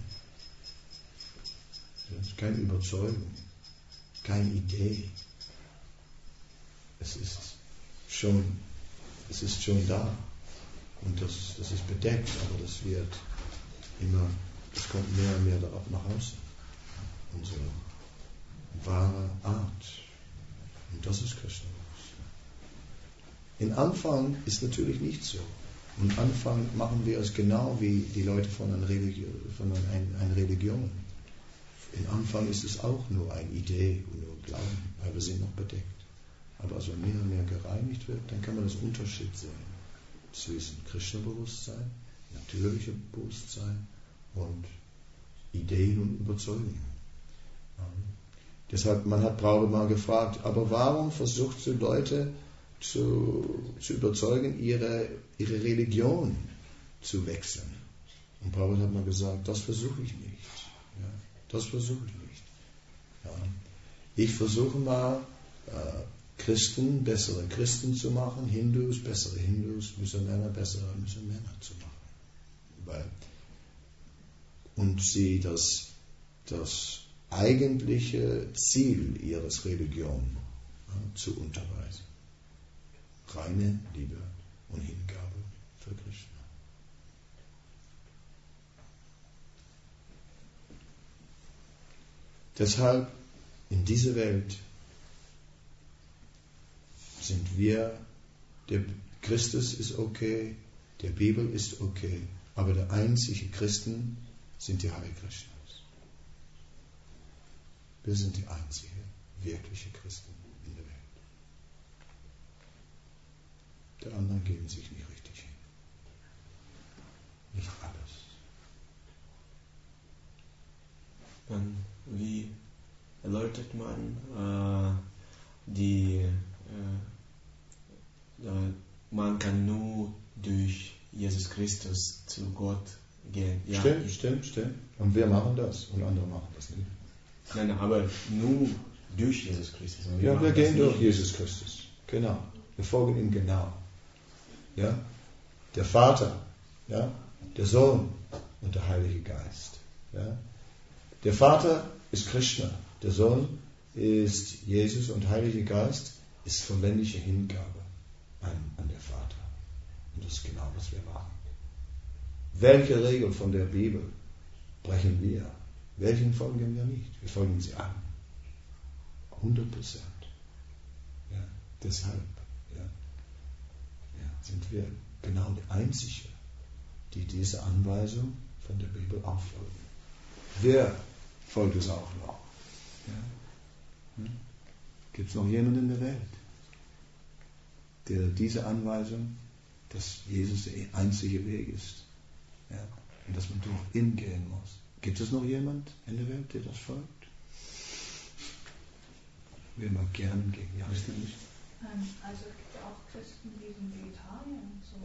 Es ist keine Überzeugung, keine Idee. Es ist schon da. Und das ist bedeckt, aber das kommt mehr und mehr darauf nach außen. Unsere wahre Art. Und das ist Christentum. Im Anfang ist natürlich nicht so. Am Anfang machen wir es genau wie die Leute von einer Religion. Im Anfang ist es auch nur eine Idee und nur Glauben, weil wir sind noch bedeckt. Aber als man mehr und mehr gereinigt wird, dann kann man das Unterschied sehen zwischen Krishna-Bewusstsein, natürlichem Bewusstsein und Ideen und Überzeugungen. Deshalb, man hat Prabhupada mal gefragt, aber warum versuchst du Leute zu überzeugen, ihre Religion zu wechseln? Und Prabhupada hat mal gesagt, das versuche ich nicht. Ja, das versuche ich nicht. Ja. Ich versuche mal, Christen bessere Christen zu machen, Hindus bessere Hindus, Musulmänner bessere Musulmänner zu machen. Und sie das eigentliche Ziel ihres Religion zu unterweisen. Reine Liebe und Hingabe für Krishna. Deshalb in dieser Welt sind wir, der Christus ist okay, der Bibel ist okay, aber der einzige Christen sind die Hare Krishnas. Wir sind die einzige wirkliche Christen in der Welt. Die anderen geben sich nicht richtig hin. Nicht alles. Wie erläutert man man kann nur durch Jesus Christus zu Gott gehen. Ja. Stimmt. Und wir machen das und andere machen das nicht. Nein, aber nur durch Jesus Christus. Ja, wir gehen durch Jesus Christus. Genau. Wir folgen ihm genau. Ja? Der Vater, ja? Der Sohn und der Heilige Geist. Ja? Der Vater ist Krishna. Der Sohn ist Jesus und Heilige Geist ist vollendliche Hingabe an den Vater. Und das ist genau, was wir machen. Welche Regel von der Bibel brechen wir? Welchen folgen wir nicht? Wir folgen sie an. 100%. Ja, deshalb sind wir genau die Einzigen, die diese Anweisung von der Bibel auffolgen. Wer folgt es auch noch? Ja? Gibt es noch jemanden in der Welt, der diese Anweisung, dass Jesus der einzige Weg ist, ja? Und dass man durch ihn gehen muss? Gibt es noch jemand in der Welt, der das folgt? Wir mal gerne gegen. Ja, ist nicht? Also es gibt ja auch Christen, die sind Vegetarier und so.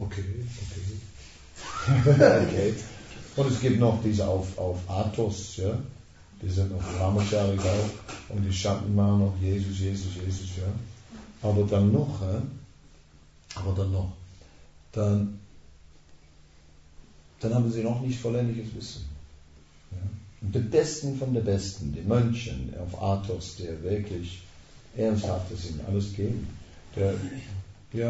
Okay. Und es gibt noch diese auf Athos, ja. Die sind noch Brahmacharis auch und die chanten mal noch Jesus, ja. Aber dann haben sie noch nicht vollendiges Wissen. Ja. Und die Besten von den Besten, die Mönchen auf Athos, der wirklich ernsthaft ist, ihnen alles geben, sie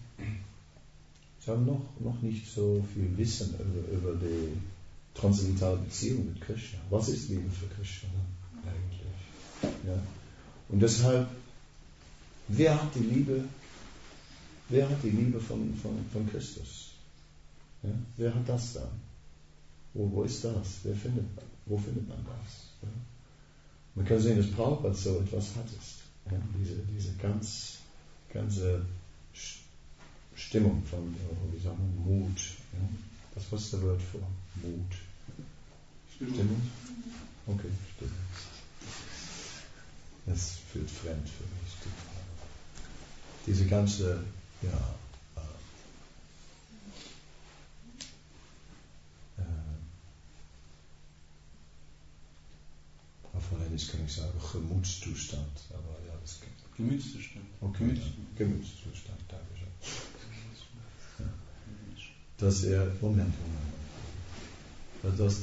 haben noch nicht so viel Wissen über die transzendentale Beziehung mit Krishna. Was ist Liebe für Krishna eigentlich? Ja. Und deshalb, wer hat die Liebe von Christus? Ja? Wer hat das dann? Wo ist das? Wo findet man das? Ja? Man kann sehen, dass Prabhupada so etwas hat. Ja? Diese ganze Stimmung von, wie sagen wir, Mut. Ja? Was ist das Wort für Mut? Stimmung? Okay, Stimmung. Das fühlt fremd für mich. Diese ganze, auf Holländisch kann ich sagen, Gemoedszustand. Aber ja, das geht. Gemütszustand. Okay, Gemütszustand, danke schön. Ja. Dass er, Moment. Dass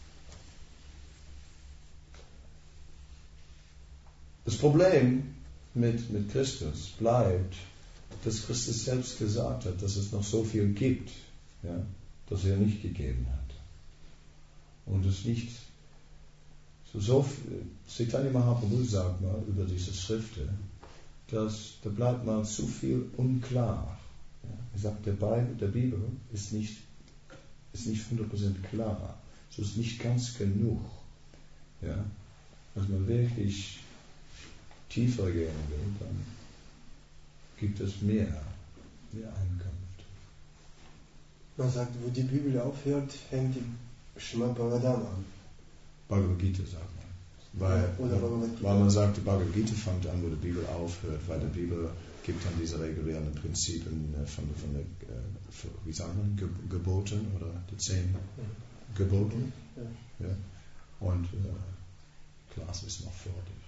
das Problem mit Christus bleibt, dass Christus selbst gesagt hat, dass es noch so viel gibt, ja, das er nicht gegeben hat. Und es nicht so viel, Chaitanya Mahaprabhu sagt mal über diese Schriften, dass da bleibt mal zu viel unklar. Ja. Er sagt, der Bibel ist nicht 100% klar. Es ist nicht ganz genug. Ja. Wenn man wirklich tiefer gehen will, dann gibt es mehr Einkünfte. Man sagt, wo die Bibel aufhört, fängt die Srimad Bhagavatam an. Bhagavad Gita sagt man. Weil man sagt, die Bhagavad Gita fängt an, wo die Bibel aufhört, weil die Bibel gibt dann diese regulierenden Prinzipien von der wie sagen wir, Geboten oder die 10 Geboten. Ja. Und Klaas ist noch vor dich.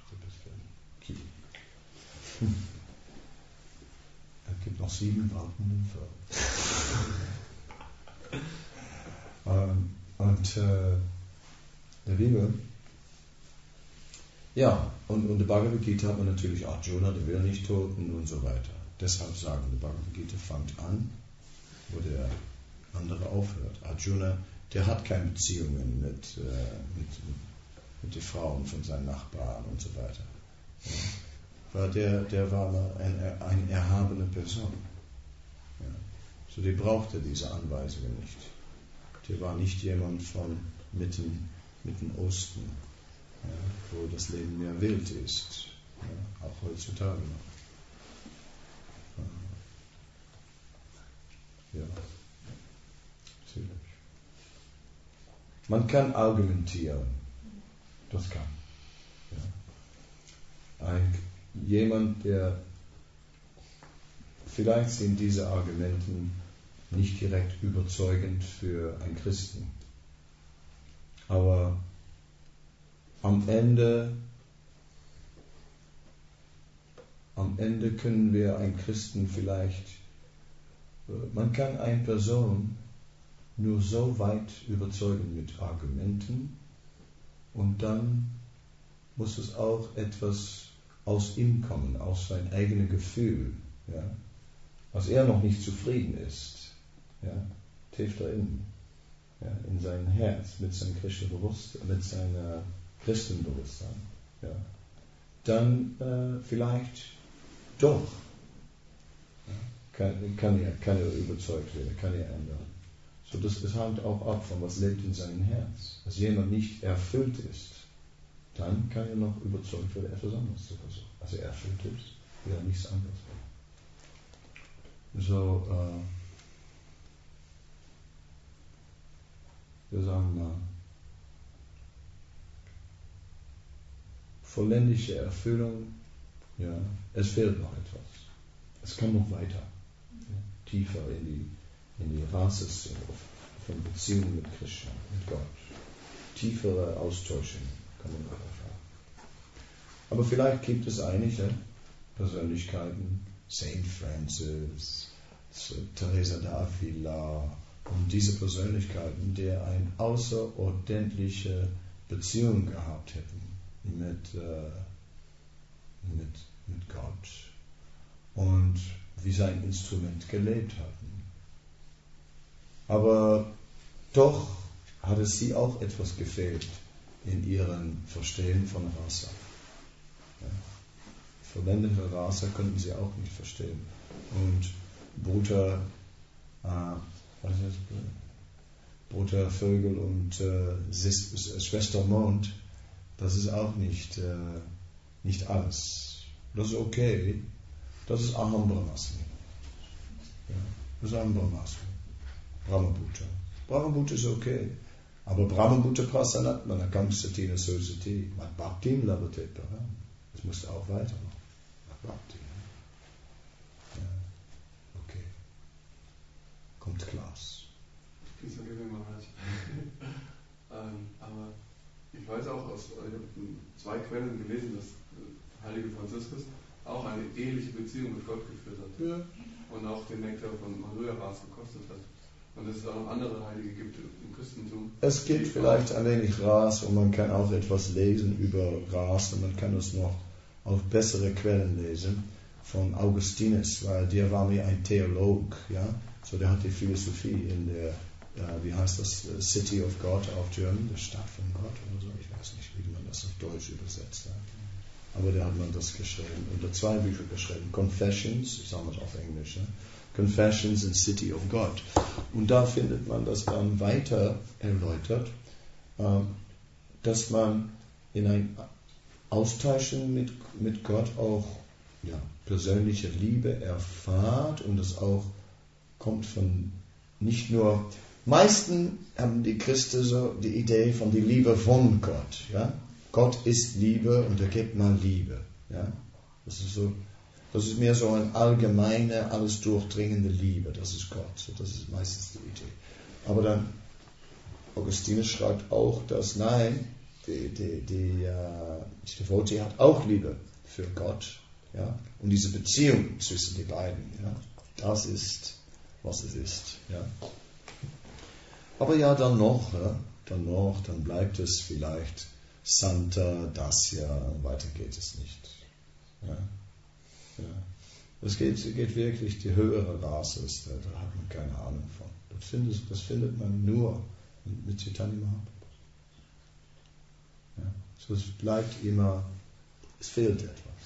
Es gibt noch 7 wartenden und der Bibel, ja, und der Bhagavad Gita hat man natürlich Arjuna, der will nicht töten und so weiter. Deshalb sagen, der Bhagavad Gita fängt an, wo der andere aufhört. Arjuna, der hat keine Beziehungen mit den Frauen von seinen Nachbarn und so weiter. Ja. Weil der war eine erhabene Person. Ja. So die brauchte diese Anweisungen nicht. Der war nicht jemand von mitten Osten, ja, wo das Leben mehr wild ist. Ja, auch heutzutage noch. Ja, natürlich. Man kann argumentieren. Das kann. Ja. Jemand, der vielleicht sind diese Argumenten nicht direkt überzeugend für einen Christen. Aber am Ende können wir einen Christen vielleicht, man kann eine Person nur so weit überzeugen mit Argumenten und dann muss es auch etwas aus ihm kommen, aus seinem eigenen Gefühl, ja, als er noch nicht zufrieden ist, ja, tief da innen, ja, in sein Herz, mit seinem Christenbewusstsein, mit seiner Christenbewusstsein, ja, dann vielleicht doch, ja, kann er überzeugt werden, kann er ändern. So, das hängt auch ab von was lebt in seinem Herz. Als jemand nicht erfüllt ist, dann kann er noch überzeugt werden, etwas anderes zu versuchen. Also er erfüllt ist, will er nichts anderes machen. So, wir sagen mal, vollendische Erfüllung, ja, es fehlt noch etwas. Es kann noch weiter, ja, tiefer in die Rases von Beziehungen mit Krishna, mit Gott. Tiefere Austausche kann man auch erfahren. Aber vielleicht gibt es einige Persönlichkeiten, Saint Francis, Teresa d'Avila, und diese Persönlichkeiten, die eine außerordentliche Beziehung gehabt hätten mit Gott und wie sein Instrument gelebt hatten. Aber doch hat es sie auch etwas gefehlt in ihrem Verstehen von Rasa. Ja. Vollendete Rasa konnten sie auch nicht verstehen. Und Bruder Vögel und Schwester Mond, das ist auch nicht alles. Das ist okay. Das ist Aham Brahmasmi. Ja, das ist Aham Brahmasmi. Brahmabhuta. Brahmabhuta ist okay. Aber Brahmabhuta Prasanatma, Nakamsatina Sosati, Mat Bhaktim Labate Param. Das musste auch weitermachen. Mat Bhaktim. Ja, okay. Kommt Klaas. Aber ich weiß auch ich habe 2 Quellen gelesen, dass Heilige Franziskus auch eine eheliche Beziehung mit Gott geführt hat. Ja. Und auch den Nektar von Madhurya-Ras gekostet hat. Und dass es auch noch andere Heilige gibt im Christentum. Es gibt vielleicht ein wenig Ras und man kann auch etwas lesen über Ras und man kann es noch auch bessere Quellen lesen von Augustinus, weil der war mehr ein Theolog, ja, so der hat die Philosophie in der, wie heißt das, City of God auf German, der Stadt von Gott oder so, ich weiß nicht, wie man das auf Deutsch übersetzt, ja. Aber der hat man das geschrieben, oder 2 Bücher geschrieben, Confessions, ich sage mal auf Englisch, ja? Confessions and City of God. Und da findet man das dann weiter erläutert, dass man in ein Austauschen mit Gott auch persönliche Liebe erfahrt und das auch kommt von nicht nur, meisten haben die Christen so die Idee von die Liebe von Gott, ja. Gott ist Liebe und er gibt mal Liebe, ja. Das ist mehr so eine allgemeine, alles durchdringende Liebe, das ist Gott, so, das ist meistens die Idee. Aber dann, Augustinus schreibt auch, dass nein, die Devotee hat auch Liebe für Gott, ja, und diese Beziehung zwischen den beiden, ja, das ist, was es ist, ja. Aber ja, dann bleibt es vielleicht Santa, Dacia, weiter geht es nicht, ja. Ja. Es geht wirklich die höhere Rasse, da hat man keine Ahnung von. Das findet man nur mit Chaitanya Mahaprabhu. Ja. So, es bleibt immer, es fehlt etwas.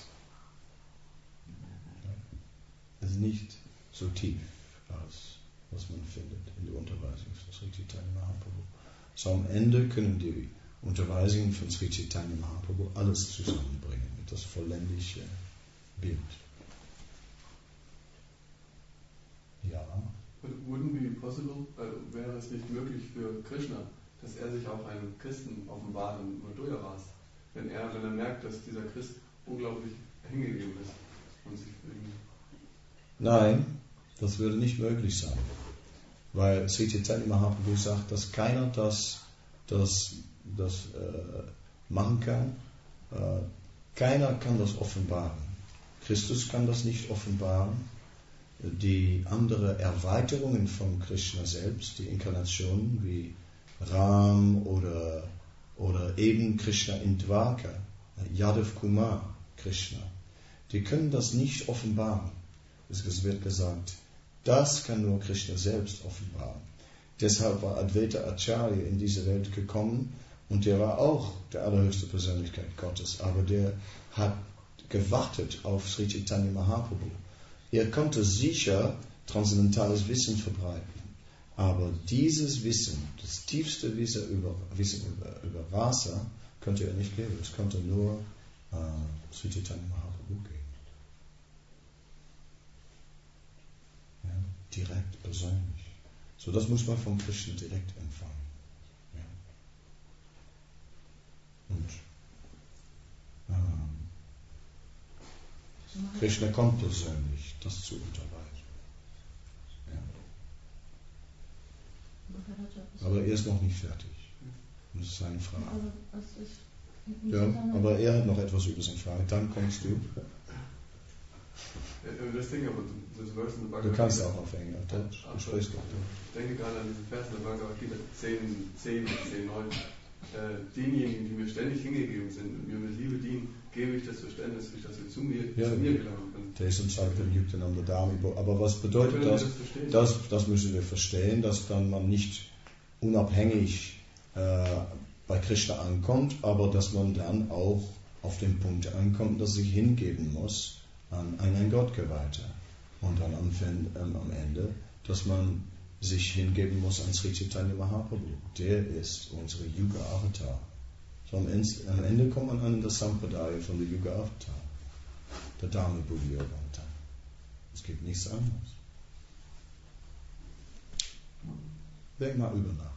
Ja. Es ist nicht so tief, als was man findet in der Unterweisung von Sri Chaitanya Mahaprabhu. So am Ende können die Unterweisungen von Sri Chaitanya Mahaprabhu alles zusammenbringen mit das vollendliche Bild. Ja. But wouldn't be possible, wäre es nicht möglich für Krishna, dass er sich auch einem Christen offenbart in Madhurya-Ras, wenn er merkt, dass dieser Christ unglaublich hingegeben ist und sich für ihn... Nein, das würde nicht möglich sein, weil Sri Chaitanya Mahaprabhu sagt, dass keiner das machen kann. Keiner kann das offenbaren. Christus kann das nicht offenbaren. Die anderen Erweiterungen von Krishna selbst, die Inkarnationen wie Ram oder eben Krishna in Dwarka, Yadav Kumar Krishna, die können das nicht offenbaren. Es wird gesagt, das kann nur Krishna selbst offenbaren. Deshalb war Advaita Acharya in diese Welt gekommen und der war auch der allerhöchste Persönlichkeit Gottes, aber der hat gewartet auf Sri Chaitanya Mahaprabhu. Er konnte sicher transzendentales Wissen verbreiten, aber dieses Wissen, das tiefste Wissen über Rasa, konnte er nicht geben. Es konnte nur Sri Chaitanya Mahaprabhu geben. Ja, direkt, persönlich. So, das muss man von Krishna direkt empfangen. Ja. Und Krishna kommt persönlich, das zu unterweisen. Ja. Aber er ist noch nicht fertig. Das ist seine Frage. Ja, aber er hat noch etwas über seine Frage. Dann kommst du. Du kannst auch auf Englisch. Du sprichst doch. Ich denke gerade an diesen Vers in der Bhagavad Gita 10, 9. Denjenigen, die mir ständig hingegeben sind und mir mit Liebe dienen, gebe ich das Verständnis, dass sie zu mir gelangen können. Aber was bedeutet das? Das müssen wir verstehen, dass dann man nicht unabhängig bei Krishna ankommt, aber dass man dann auch auf den Punkt ankommt, dass sich hingeben muss an einen Gottgeweihter. Und dann am Ende, dass man sich hingeben muss an Sri Chaitanya Mahaprabhu. Der ist unsere Yuga Avatar. So am Ende kommt man an das Sampradaya von der Yuga Avatar. Der Dharma Buddha Yoga Avatar. Es gibt nichts anderes. Denk mal über nach.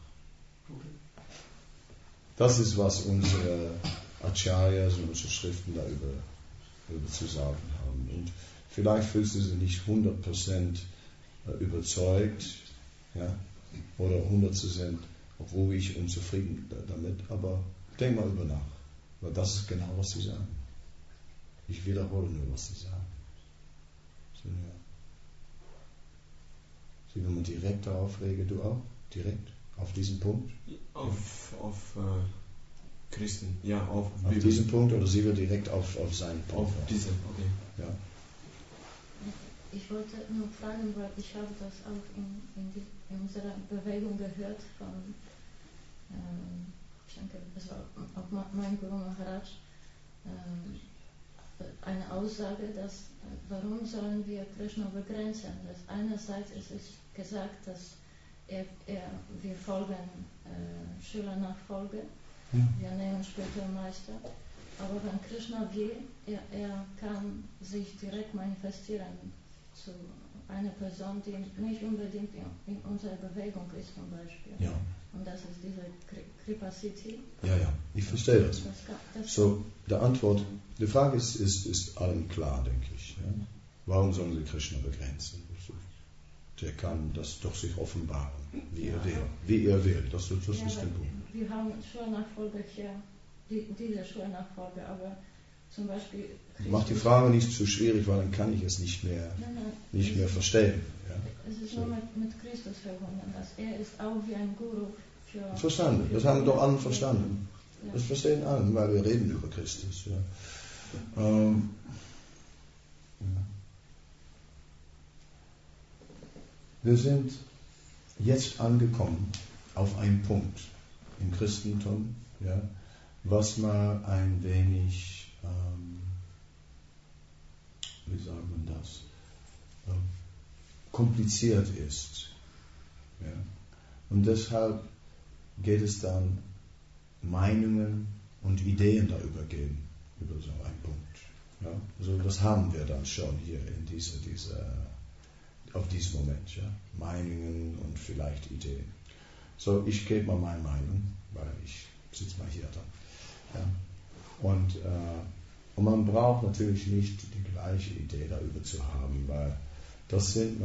Das ist, was unsere Acharyas und unsere Schriften darüber zu sagen haben. Und vielleicht fühlst du dich nicht 100% überzeugt, ja, oder 100% ruhig und zufrieden damit, aber denk mal über nach, weil das ist genau, was sie sagen. Ich wiederhole nur, was sie sagen. So, ja. Sie will man direkt darauf regen, du auch? Direkt? Auf diesen Punkt? Auf Christen, ja, auf diesen Punkt oder sie will direkt auf seinen Punkt? Auf diesen, okay. Ja. Ich wollte nur fragen, weil ich habe das auch in unserer Bewegung gehört von, ich denke, es war auch mein Guru Maharaj, eine Aussage, dass warum sollen wir Krishna begrenzen? Dass einerseits ist es gesagt, dass wir folgen Schüler Nachfolge, wir nehmen später Meister, aber wenn Krishna will, er kann sich direkt manifestieren zu einer Person, die nicht unbedingt in unserer Bewegung ist zum Beispiel. Ja. Und das ist diese Kripa Siddhi. Ja, ich verstehe das. So, die Frage ist allen klar, denke ich. Ja? Warum sollen sie Krishna begrenzen? Der kann das doch sich offenbaren, wie er will. Wie er will, das ist der Punkt. Wir haben Schulnachfolge hier, diese Schulnachfolge, aber zum Beispiel... Mach die Frage nicht zu schwierig, weil dann kann ich es nicht mehr verstehen. Ja? Es ist nur mit Christus verbunden, dass er ist auch wie ein Guru für... Verstanden, das haben doch alle verstanden. Ja. Das verstehen alle, weil wir reden über Christus. Ja. Wir sind jetzt angekommen auf einen Punkt im Christentum, ja, was mal ein wenig, wie sagt man das, kompliziert ist. Ja. Und deshalb geht es dann Meinungen und Ideen darüber geben, über so einen Punkt. Ja. Also das haben wir dann schon hier in auf diesem Moment. Ja. Meinungen und vielleicht Ideen. So, ich gebe mal meine Meinung, weil ich sitze mal hier dann. Ja. Und man braucht natürlich nicht die gleiche Idee darüber zu haben, weil das sind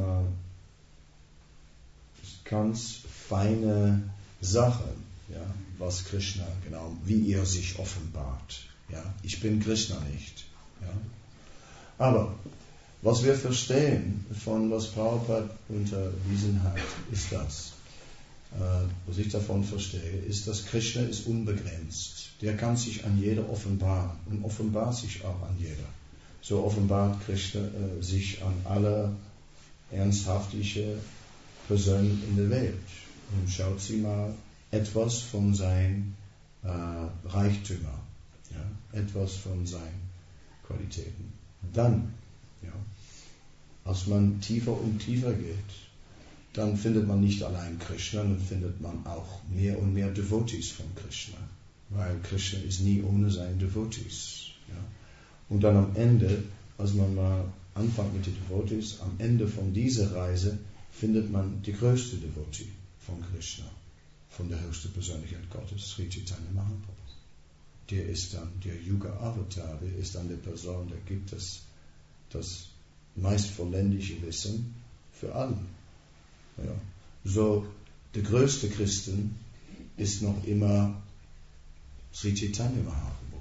ganz feine Sachen, ja, was Krishna genau, wie er sich offenbart. Ja. Ich bin Krishna nicht. Ja. Aber was wir verstehen von was Prabhupada unterwiesen hat, ist das. Was ich davon verstehe, ist, dass Krishna ist unbegrenzt. Der kann sich an jeder offenbaren und offenbart sich auch an jeder. So offenbart Krishna sich an alle ernsthaftige Personen in der Welt. Und schaut sie mal etwas von seinen Reichtümern, ja, etwas von seinen Qualitäten. Dann, ja, als man tiefer und tiefer geht, dann findet man nicht allein Krishna, dann findet man auch mehr und mehr Devotees von Krishna. Weil Krishna ist nie ohne seine Devotees. Ja. Und dann am Ende, als man mal anfängt mit den Devotees, am Ende von dieser Reise findet man die größte Devotee von Krishna, von der höchsten Persönlichkeit Gottes, Sri Chaitanya Mahaprabhu. Der ist dann der Yuga Avatar, der ist dann die Person, der gibt das meist vollendige Wissen für alle. Ja. So, der größte Christen ist noch immer Sri Chaitanya Mahaprabhu.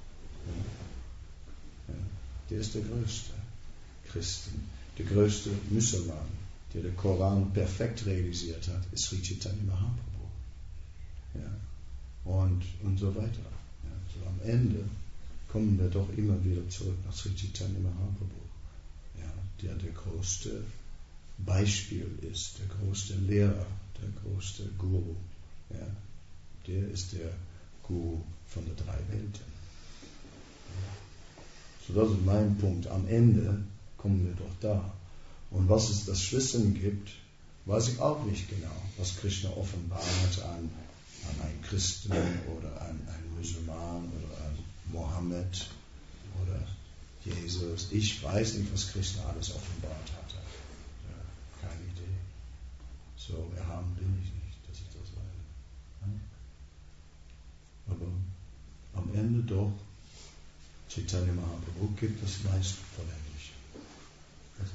Ja. Ja. Der ist der größte Christen. Der größte Musulman, der den Koran perfekt realisiert hat, ist Sri Chaitanya Mahaprabhu. Ja. Und so weiter. Ja. So am Ende kommen wir doch immer wieder zurück nach Sri Chaitanya Mahaprabhu. Ja. Der größte Beispiel ist, der größte Lehrer, der größte Guru. Ja. Der ist der Guru von den drei Welten. So, das ist mein Punkt. Am Ende kommen wir doch da. Und was es das Wissen gibt, weiß ich auch nicht genau, was Krishna offenbart an einen Christen oder an einen Musulman oder an Mohammed oder Jesus. Ich weiß nicht, was Krishna alles offenbart hatte. Ja, keine Idee. So erhaben bin ich nicht, dass ich das weiß. Ja? Aber am Ende doch, Chaitanya Mahaprabhu gibt das meist vollendig. Also.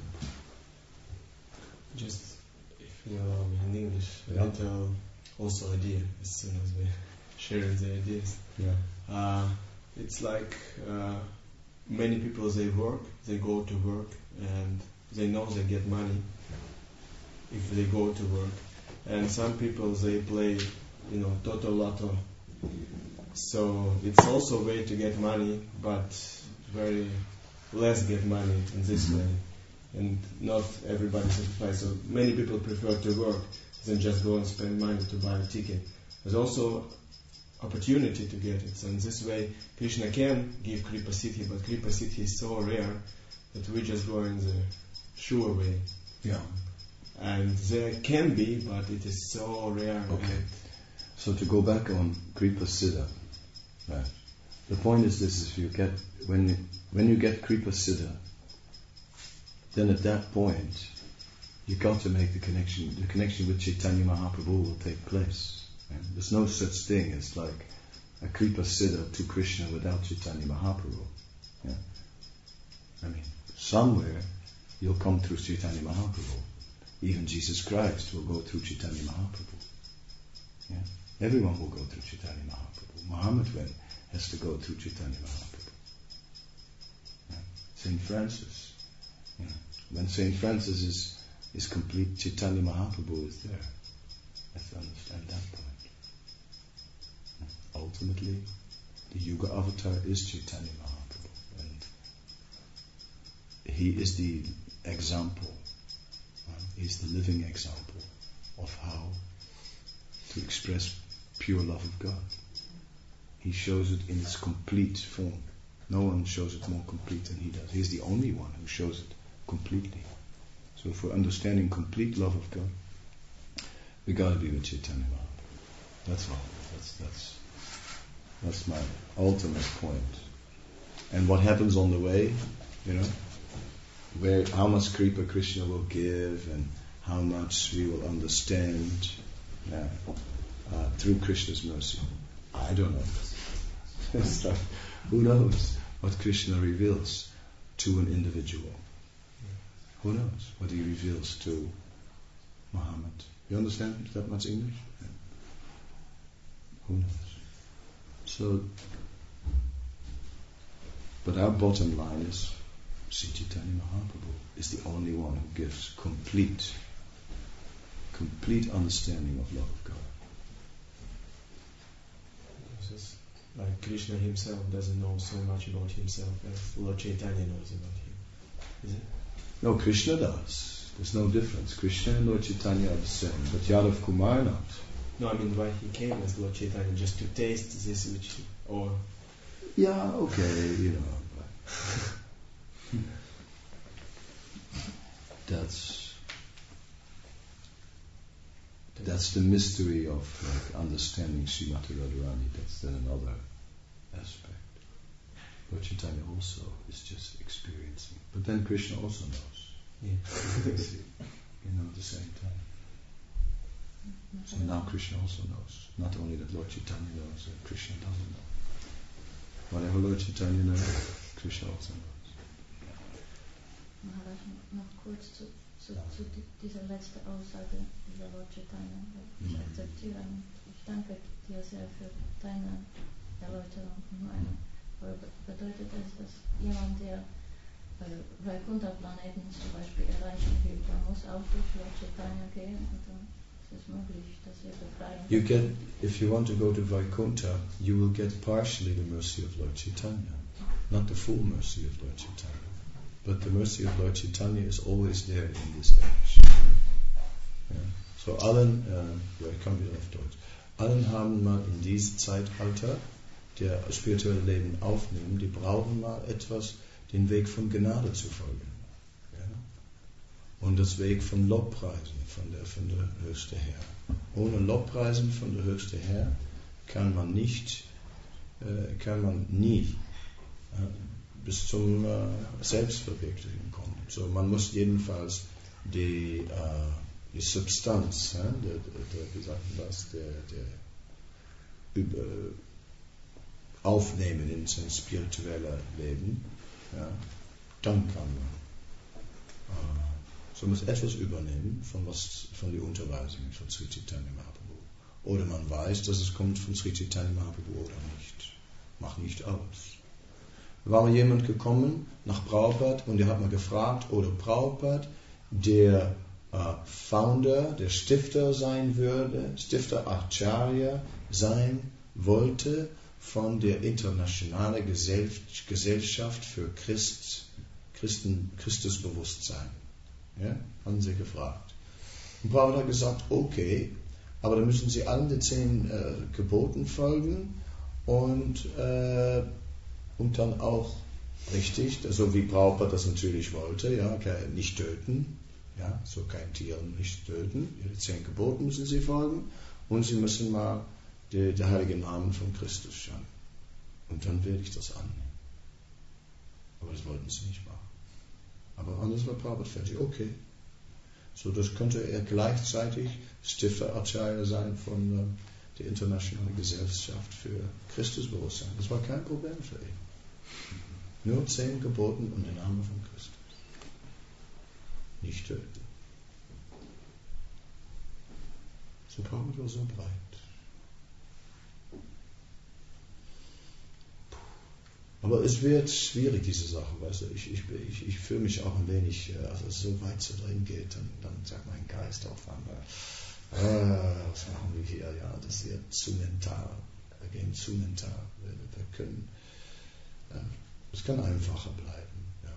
Just if you are in English, a little also idea as soon as we share the ideas. Yeah. It's like many people, they go to work and they know they get money if they go to work. And some people, they play, Toto Lotto So it's also a way to get money, but very less get money in this way. And not everybody satisfied. So many people prefer to work than just go and spend money to buy a ticket. There's also opportunity to get it. So in this way, Krishna can give Kripa Siddhi, but Kripa Siddhi is so rare that we just go in the sure way. Yeah. And there can be, but it is so rare. Okay. So to go back on Kripa Siddha, right? The point is this: if you get when you get Kripa Siddha, then at that point you got to make the connection. The connection with Chaitanya Mahaprabhu will take place. Right? There's no such thing as like a Kripa Siddha to Krishna without Chaitanya Mahaprabhu. Yeah? I mean, somewhere you'll come through Chaitanya Mahaprabhu. Even Jesus Christ will go through Chaitanya Mahaprabhu. Yeah? Everyone will go through Chaitanya Mahaprabhu. Muhammad has to go through Chaitanya Mahaprabhu. Yeah? Saint Francis. Yeah. When Saint Francis is complete, Chaitanya Mahaprabhu is there. You have to understand that point. Yeah. Ultimately, the Yuga avatar is Chaitanya Mahaprabhu, and he is the example. He's the living example of how to express pure love of God. He shows it in its complete form. No one shows it more complete than he does. He's the only one who shows it completely. So for understanding complete love of God, we got to be with Chaitanya Mahaprabhu. That's all. That's my ultimate point. And what happens on the way, how much Kripa Krishna will give and how much we will understand through Krishna's mercy. I don't know. It's like, who knows what Krishna reveals to an individual? Who knows what he reveals to Muhammad? You understand that much English? Yeah. Who knows? So, but our bottom line is Sri Chaitanya Mahaprabhu is the only one who gives complete understanding of love of God. It's just like Krishna himself doesn't know so much about himself as Lord Chaitanya knows about him. Is it? No, Krishna does. There's no difference. Krishna and Lord Chaitanya are the same, but Yadav Kumar not. No, I mean why he came as Lord Chaitanya, just to taste this which or... Yeah, okay, That's the mystery of understanding Srimati Radharani. That's then another aspect. Lord Chaitanya also is just experiencing. But then Krishna also knows. Yeah. At the same time. So now Krishna also knows. Not only that Lord Chaitanya knows, that Krishna doesn't know. Whatever Lord Chaitanya knows, Krishna also knows. Maharaj, noch kurz zu dieser letzten Aussage über Lord Chaitanya. Ich akzeptiere und ich danke dir sehr für deine Erläuterung und meine. Aber bedeutet das, dass jemand, der Vaikuntha-Planeten zum Beispiel erreichen will, der muss auch durch Lord Chaitanya gehen und dann ist es möglich, dass wir befreien. If you want to go to Vaikuntha, you will get partially the mercy of Lord Chaitanya, not the full mercy of Lord Chaitanya. But the mercy of Lord Chaitanya is always there in this age. Ja. So allen haben mal in diesem Zeitalter, der spirituelle Leben aufnehmen, die brauchen mal etwas, den Weg von Gnade zu folgen. Ja. Und das Weg von Lobpreisen von der höchste Herr. Ohne Lobpreisen von der höchste Herr kann man nie bis zum Selbstverwirklichen kommen. So, man muss jedenfalls die Substanz, aufnehmen in sein spirituelles Leben. Ja, dann kann man. So muss etwas übernehmen von der Unterweisung von Sri Chaitanya Mahaprabhu. Oder man weiß, dass es kommt von Sri Chaitanya Mahaprabhu oder nicht. Macht nicht aus. War mal jemand gekommen nach Prabhupada und der hat mal gefragt, oder Prabhupada, der Founder, der Stifter sein würde, Stifter Acharya sein wollte von der Internationalen Gesellschaft für Christusbewusstsein? Ja, haben sie gefragt. Und Paulus hat gesagt, okay, aber dann müssen sie allen den 10 Geboten folgen und dann auch richtig, so wie Prabhupada das natürlich wollte, ja, nicht töten, ja, so kein Tier nicht töten, die 10 Geboten müssen sie folgen und sie müssen mal den heiligen Namen von Christus schauen. Und dann werde ich das annehmen. Aber das wollten sie nicht machen. Aber anders war Prabhupada fertig, okay. So, das könnte er gleichzeitig Stifter-Acharya sein von der Internationalen Gesellschaft für Christusbewusstsein. Das war kein Problem für ihn. Nur 10 Geboten und den Namen von Christus. Nicht töten. So Prabhupada war so breit. Aber es wird schwierig, diese Sachen, weißt du. Ich fühle mich auch ein wenig, also so weit so drin geht, dann sagt mein Geist auf einmal, was machen wir hier? Ja, das wird zu mental. Wir gehen zu mental. Wir können, es kann einfacher bleiben. Ja.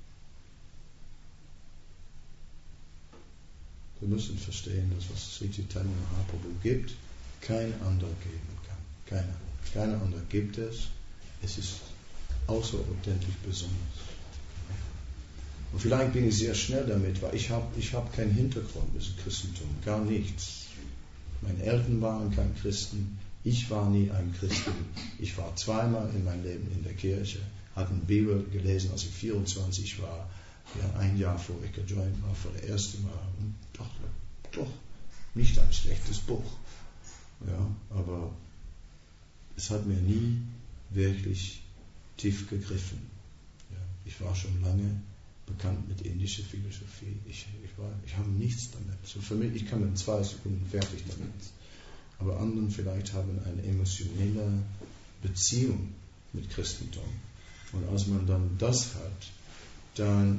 Wir müssen verstehen, dass was Sri Chaitanya Mahaprabhu gibt, kein anderer geben kann. Keiner anderer gibt es. Es ist außerordentlich besonders. Und vielleicht bin ich sehr schnell damit, weil ich hab keinen Hintergrund mit Christentum, gar nichts. Meine Eltern waren kein Christen, ich war nie ein Christen. Ich war 2-mal in meinem Leben in der Kirche, hatte eine Bibel gelesen, als ich 24 war, ja, 1 Jahr vor ich gejoint war, für das erste Mal. Und doch, nicht ein schlechtes Buch. Ja, aber es hat mir nie wirklich tief gegriffen. Ja, ich war schon lange bekannt mit indischer Philosophie. Ich habe nichts damit. So für mich, ich kann in 2 Sekunden fertig damit. Aber anderen vielleicht haben eine emotionelle Beziehung mit Christentum. Und als man dann das hat, dann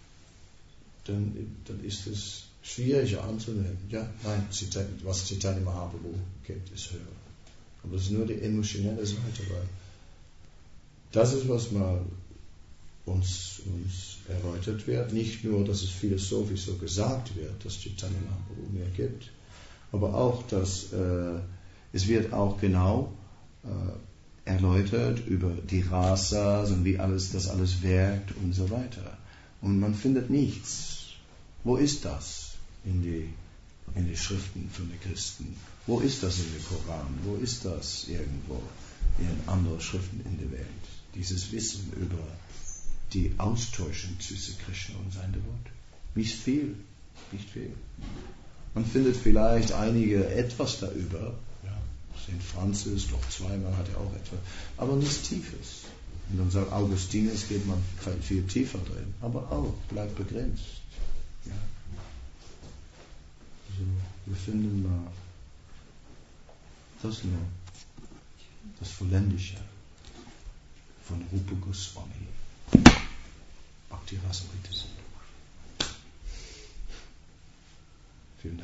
ist es schwieriger anzunehmen. Ja, nein, was Chaitanya Mahaprabhu gibt, ist höher. Aber es ist nur die emotionelle Seite, weil das ist, was mal uns erläutert wird. Nicht nur, dass es philosophisch so gesagt wird, dass Chaitanya Mahaprabhu mehr gibt, aber auch, dass es wird auch genau erläutert über die Rasas und wie das alles wirkt und so weiter. Und man findet nichts. Wo ist das in die Schriften von den Christen? Wo ist das in den Koran? Wo ist das irgendwo in anderen Schriften in der Welt? Dieses Wissen über die Austauschung zwischen Krishna und seinem Devot. Nicht viel. Man findet vielleicht einige etwas darüber. Ja, St. Francis, doch 2-mal hat er auch etwas. Aber nichts Tiefes. Und dann sagt Augustinus, geht man viel tiefer drin. Aber auch, bleibt begrenzt. Ja. Also, wir finden mal das nur, das Vollendische von Rupa Goswami. Bhakti Rasa Siddhanta.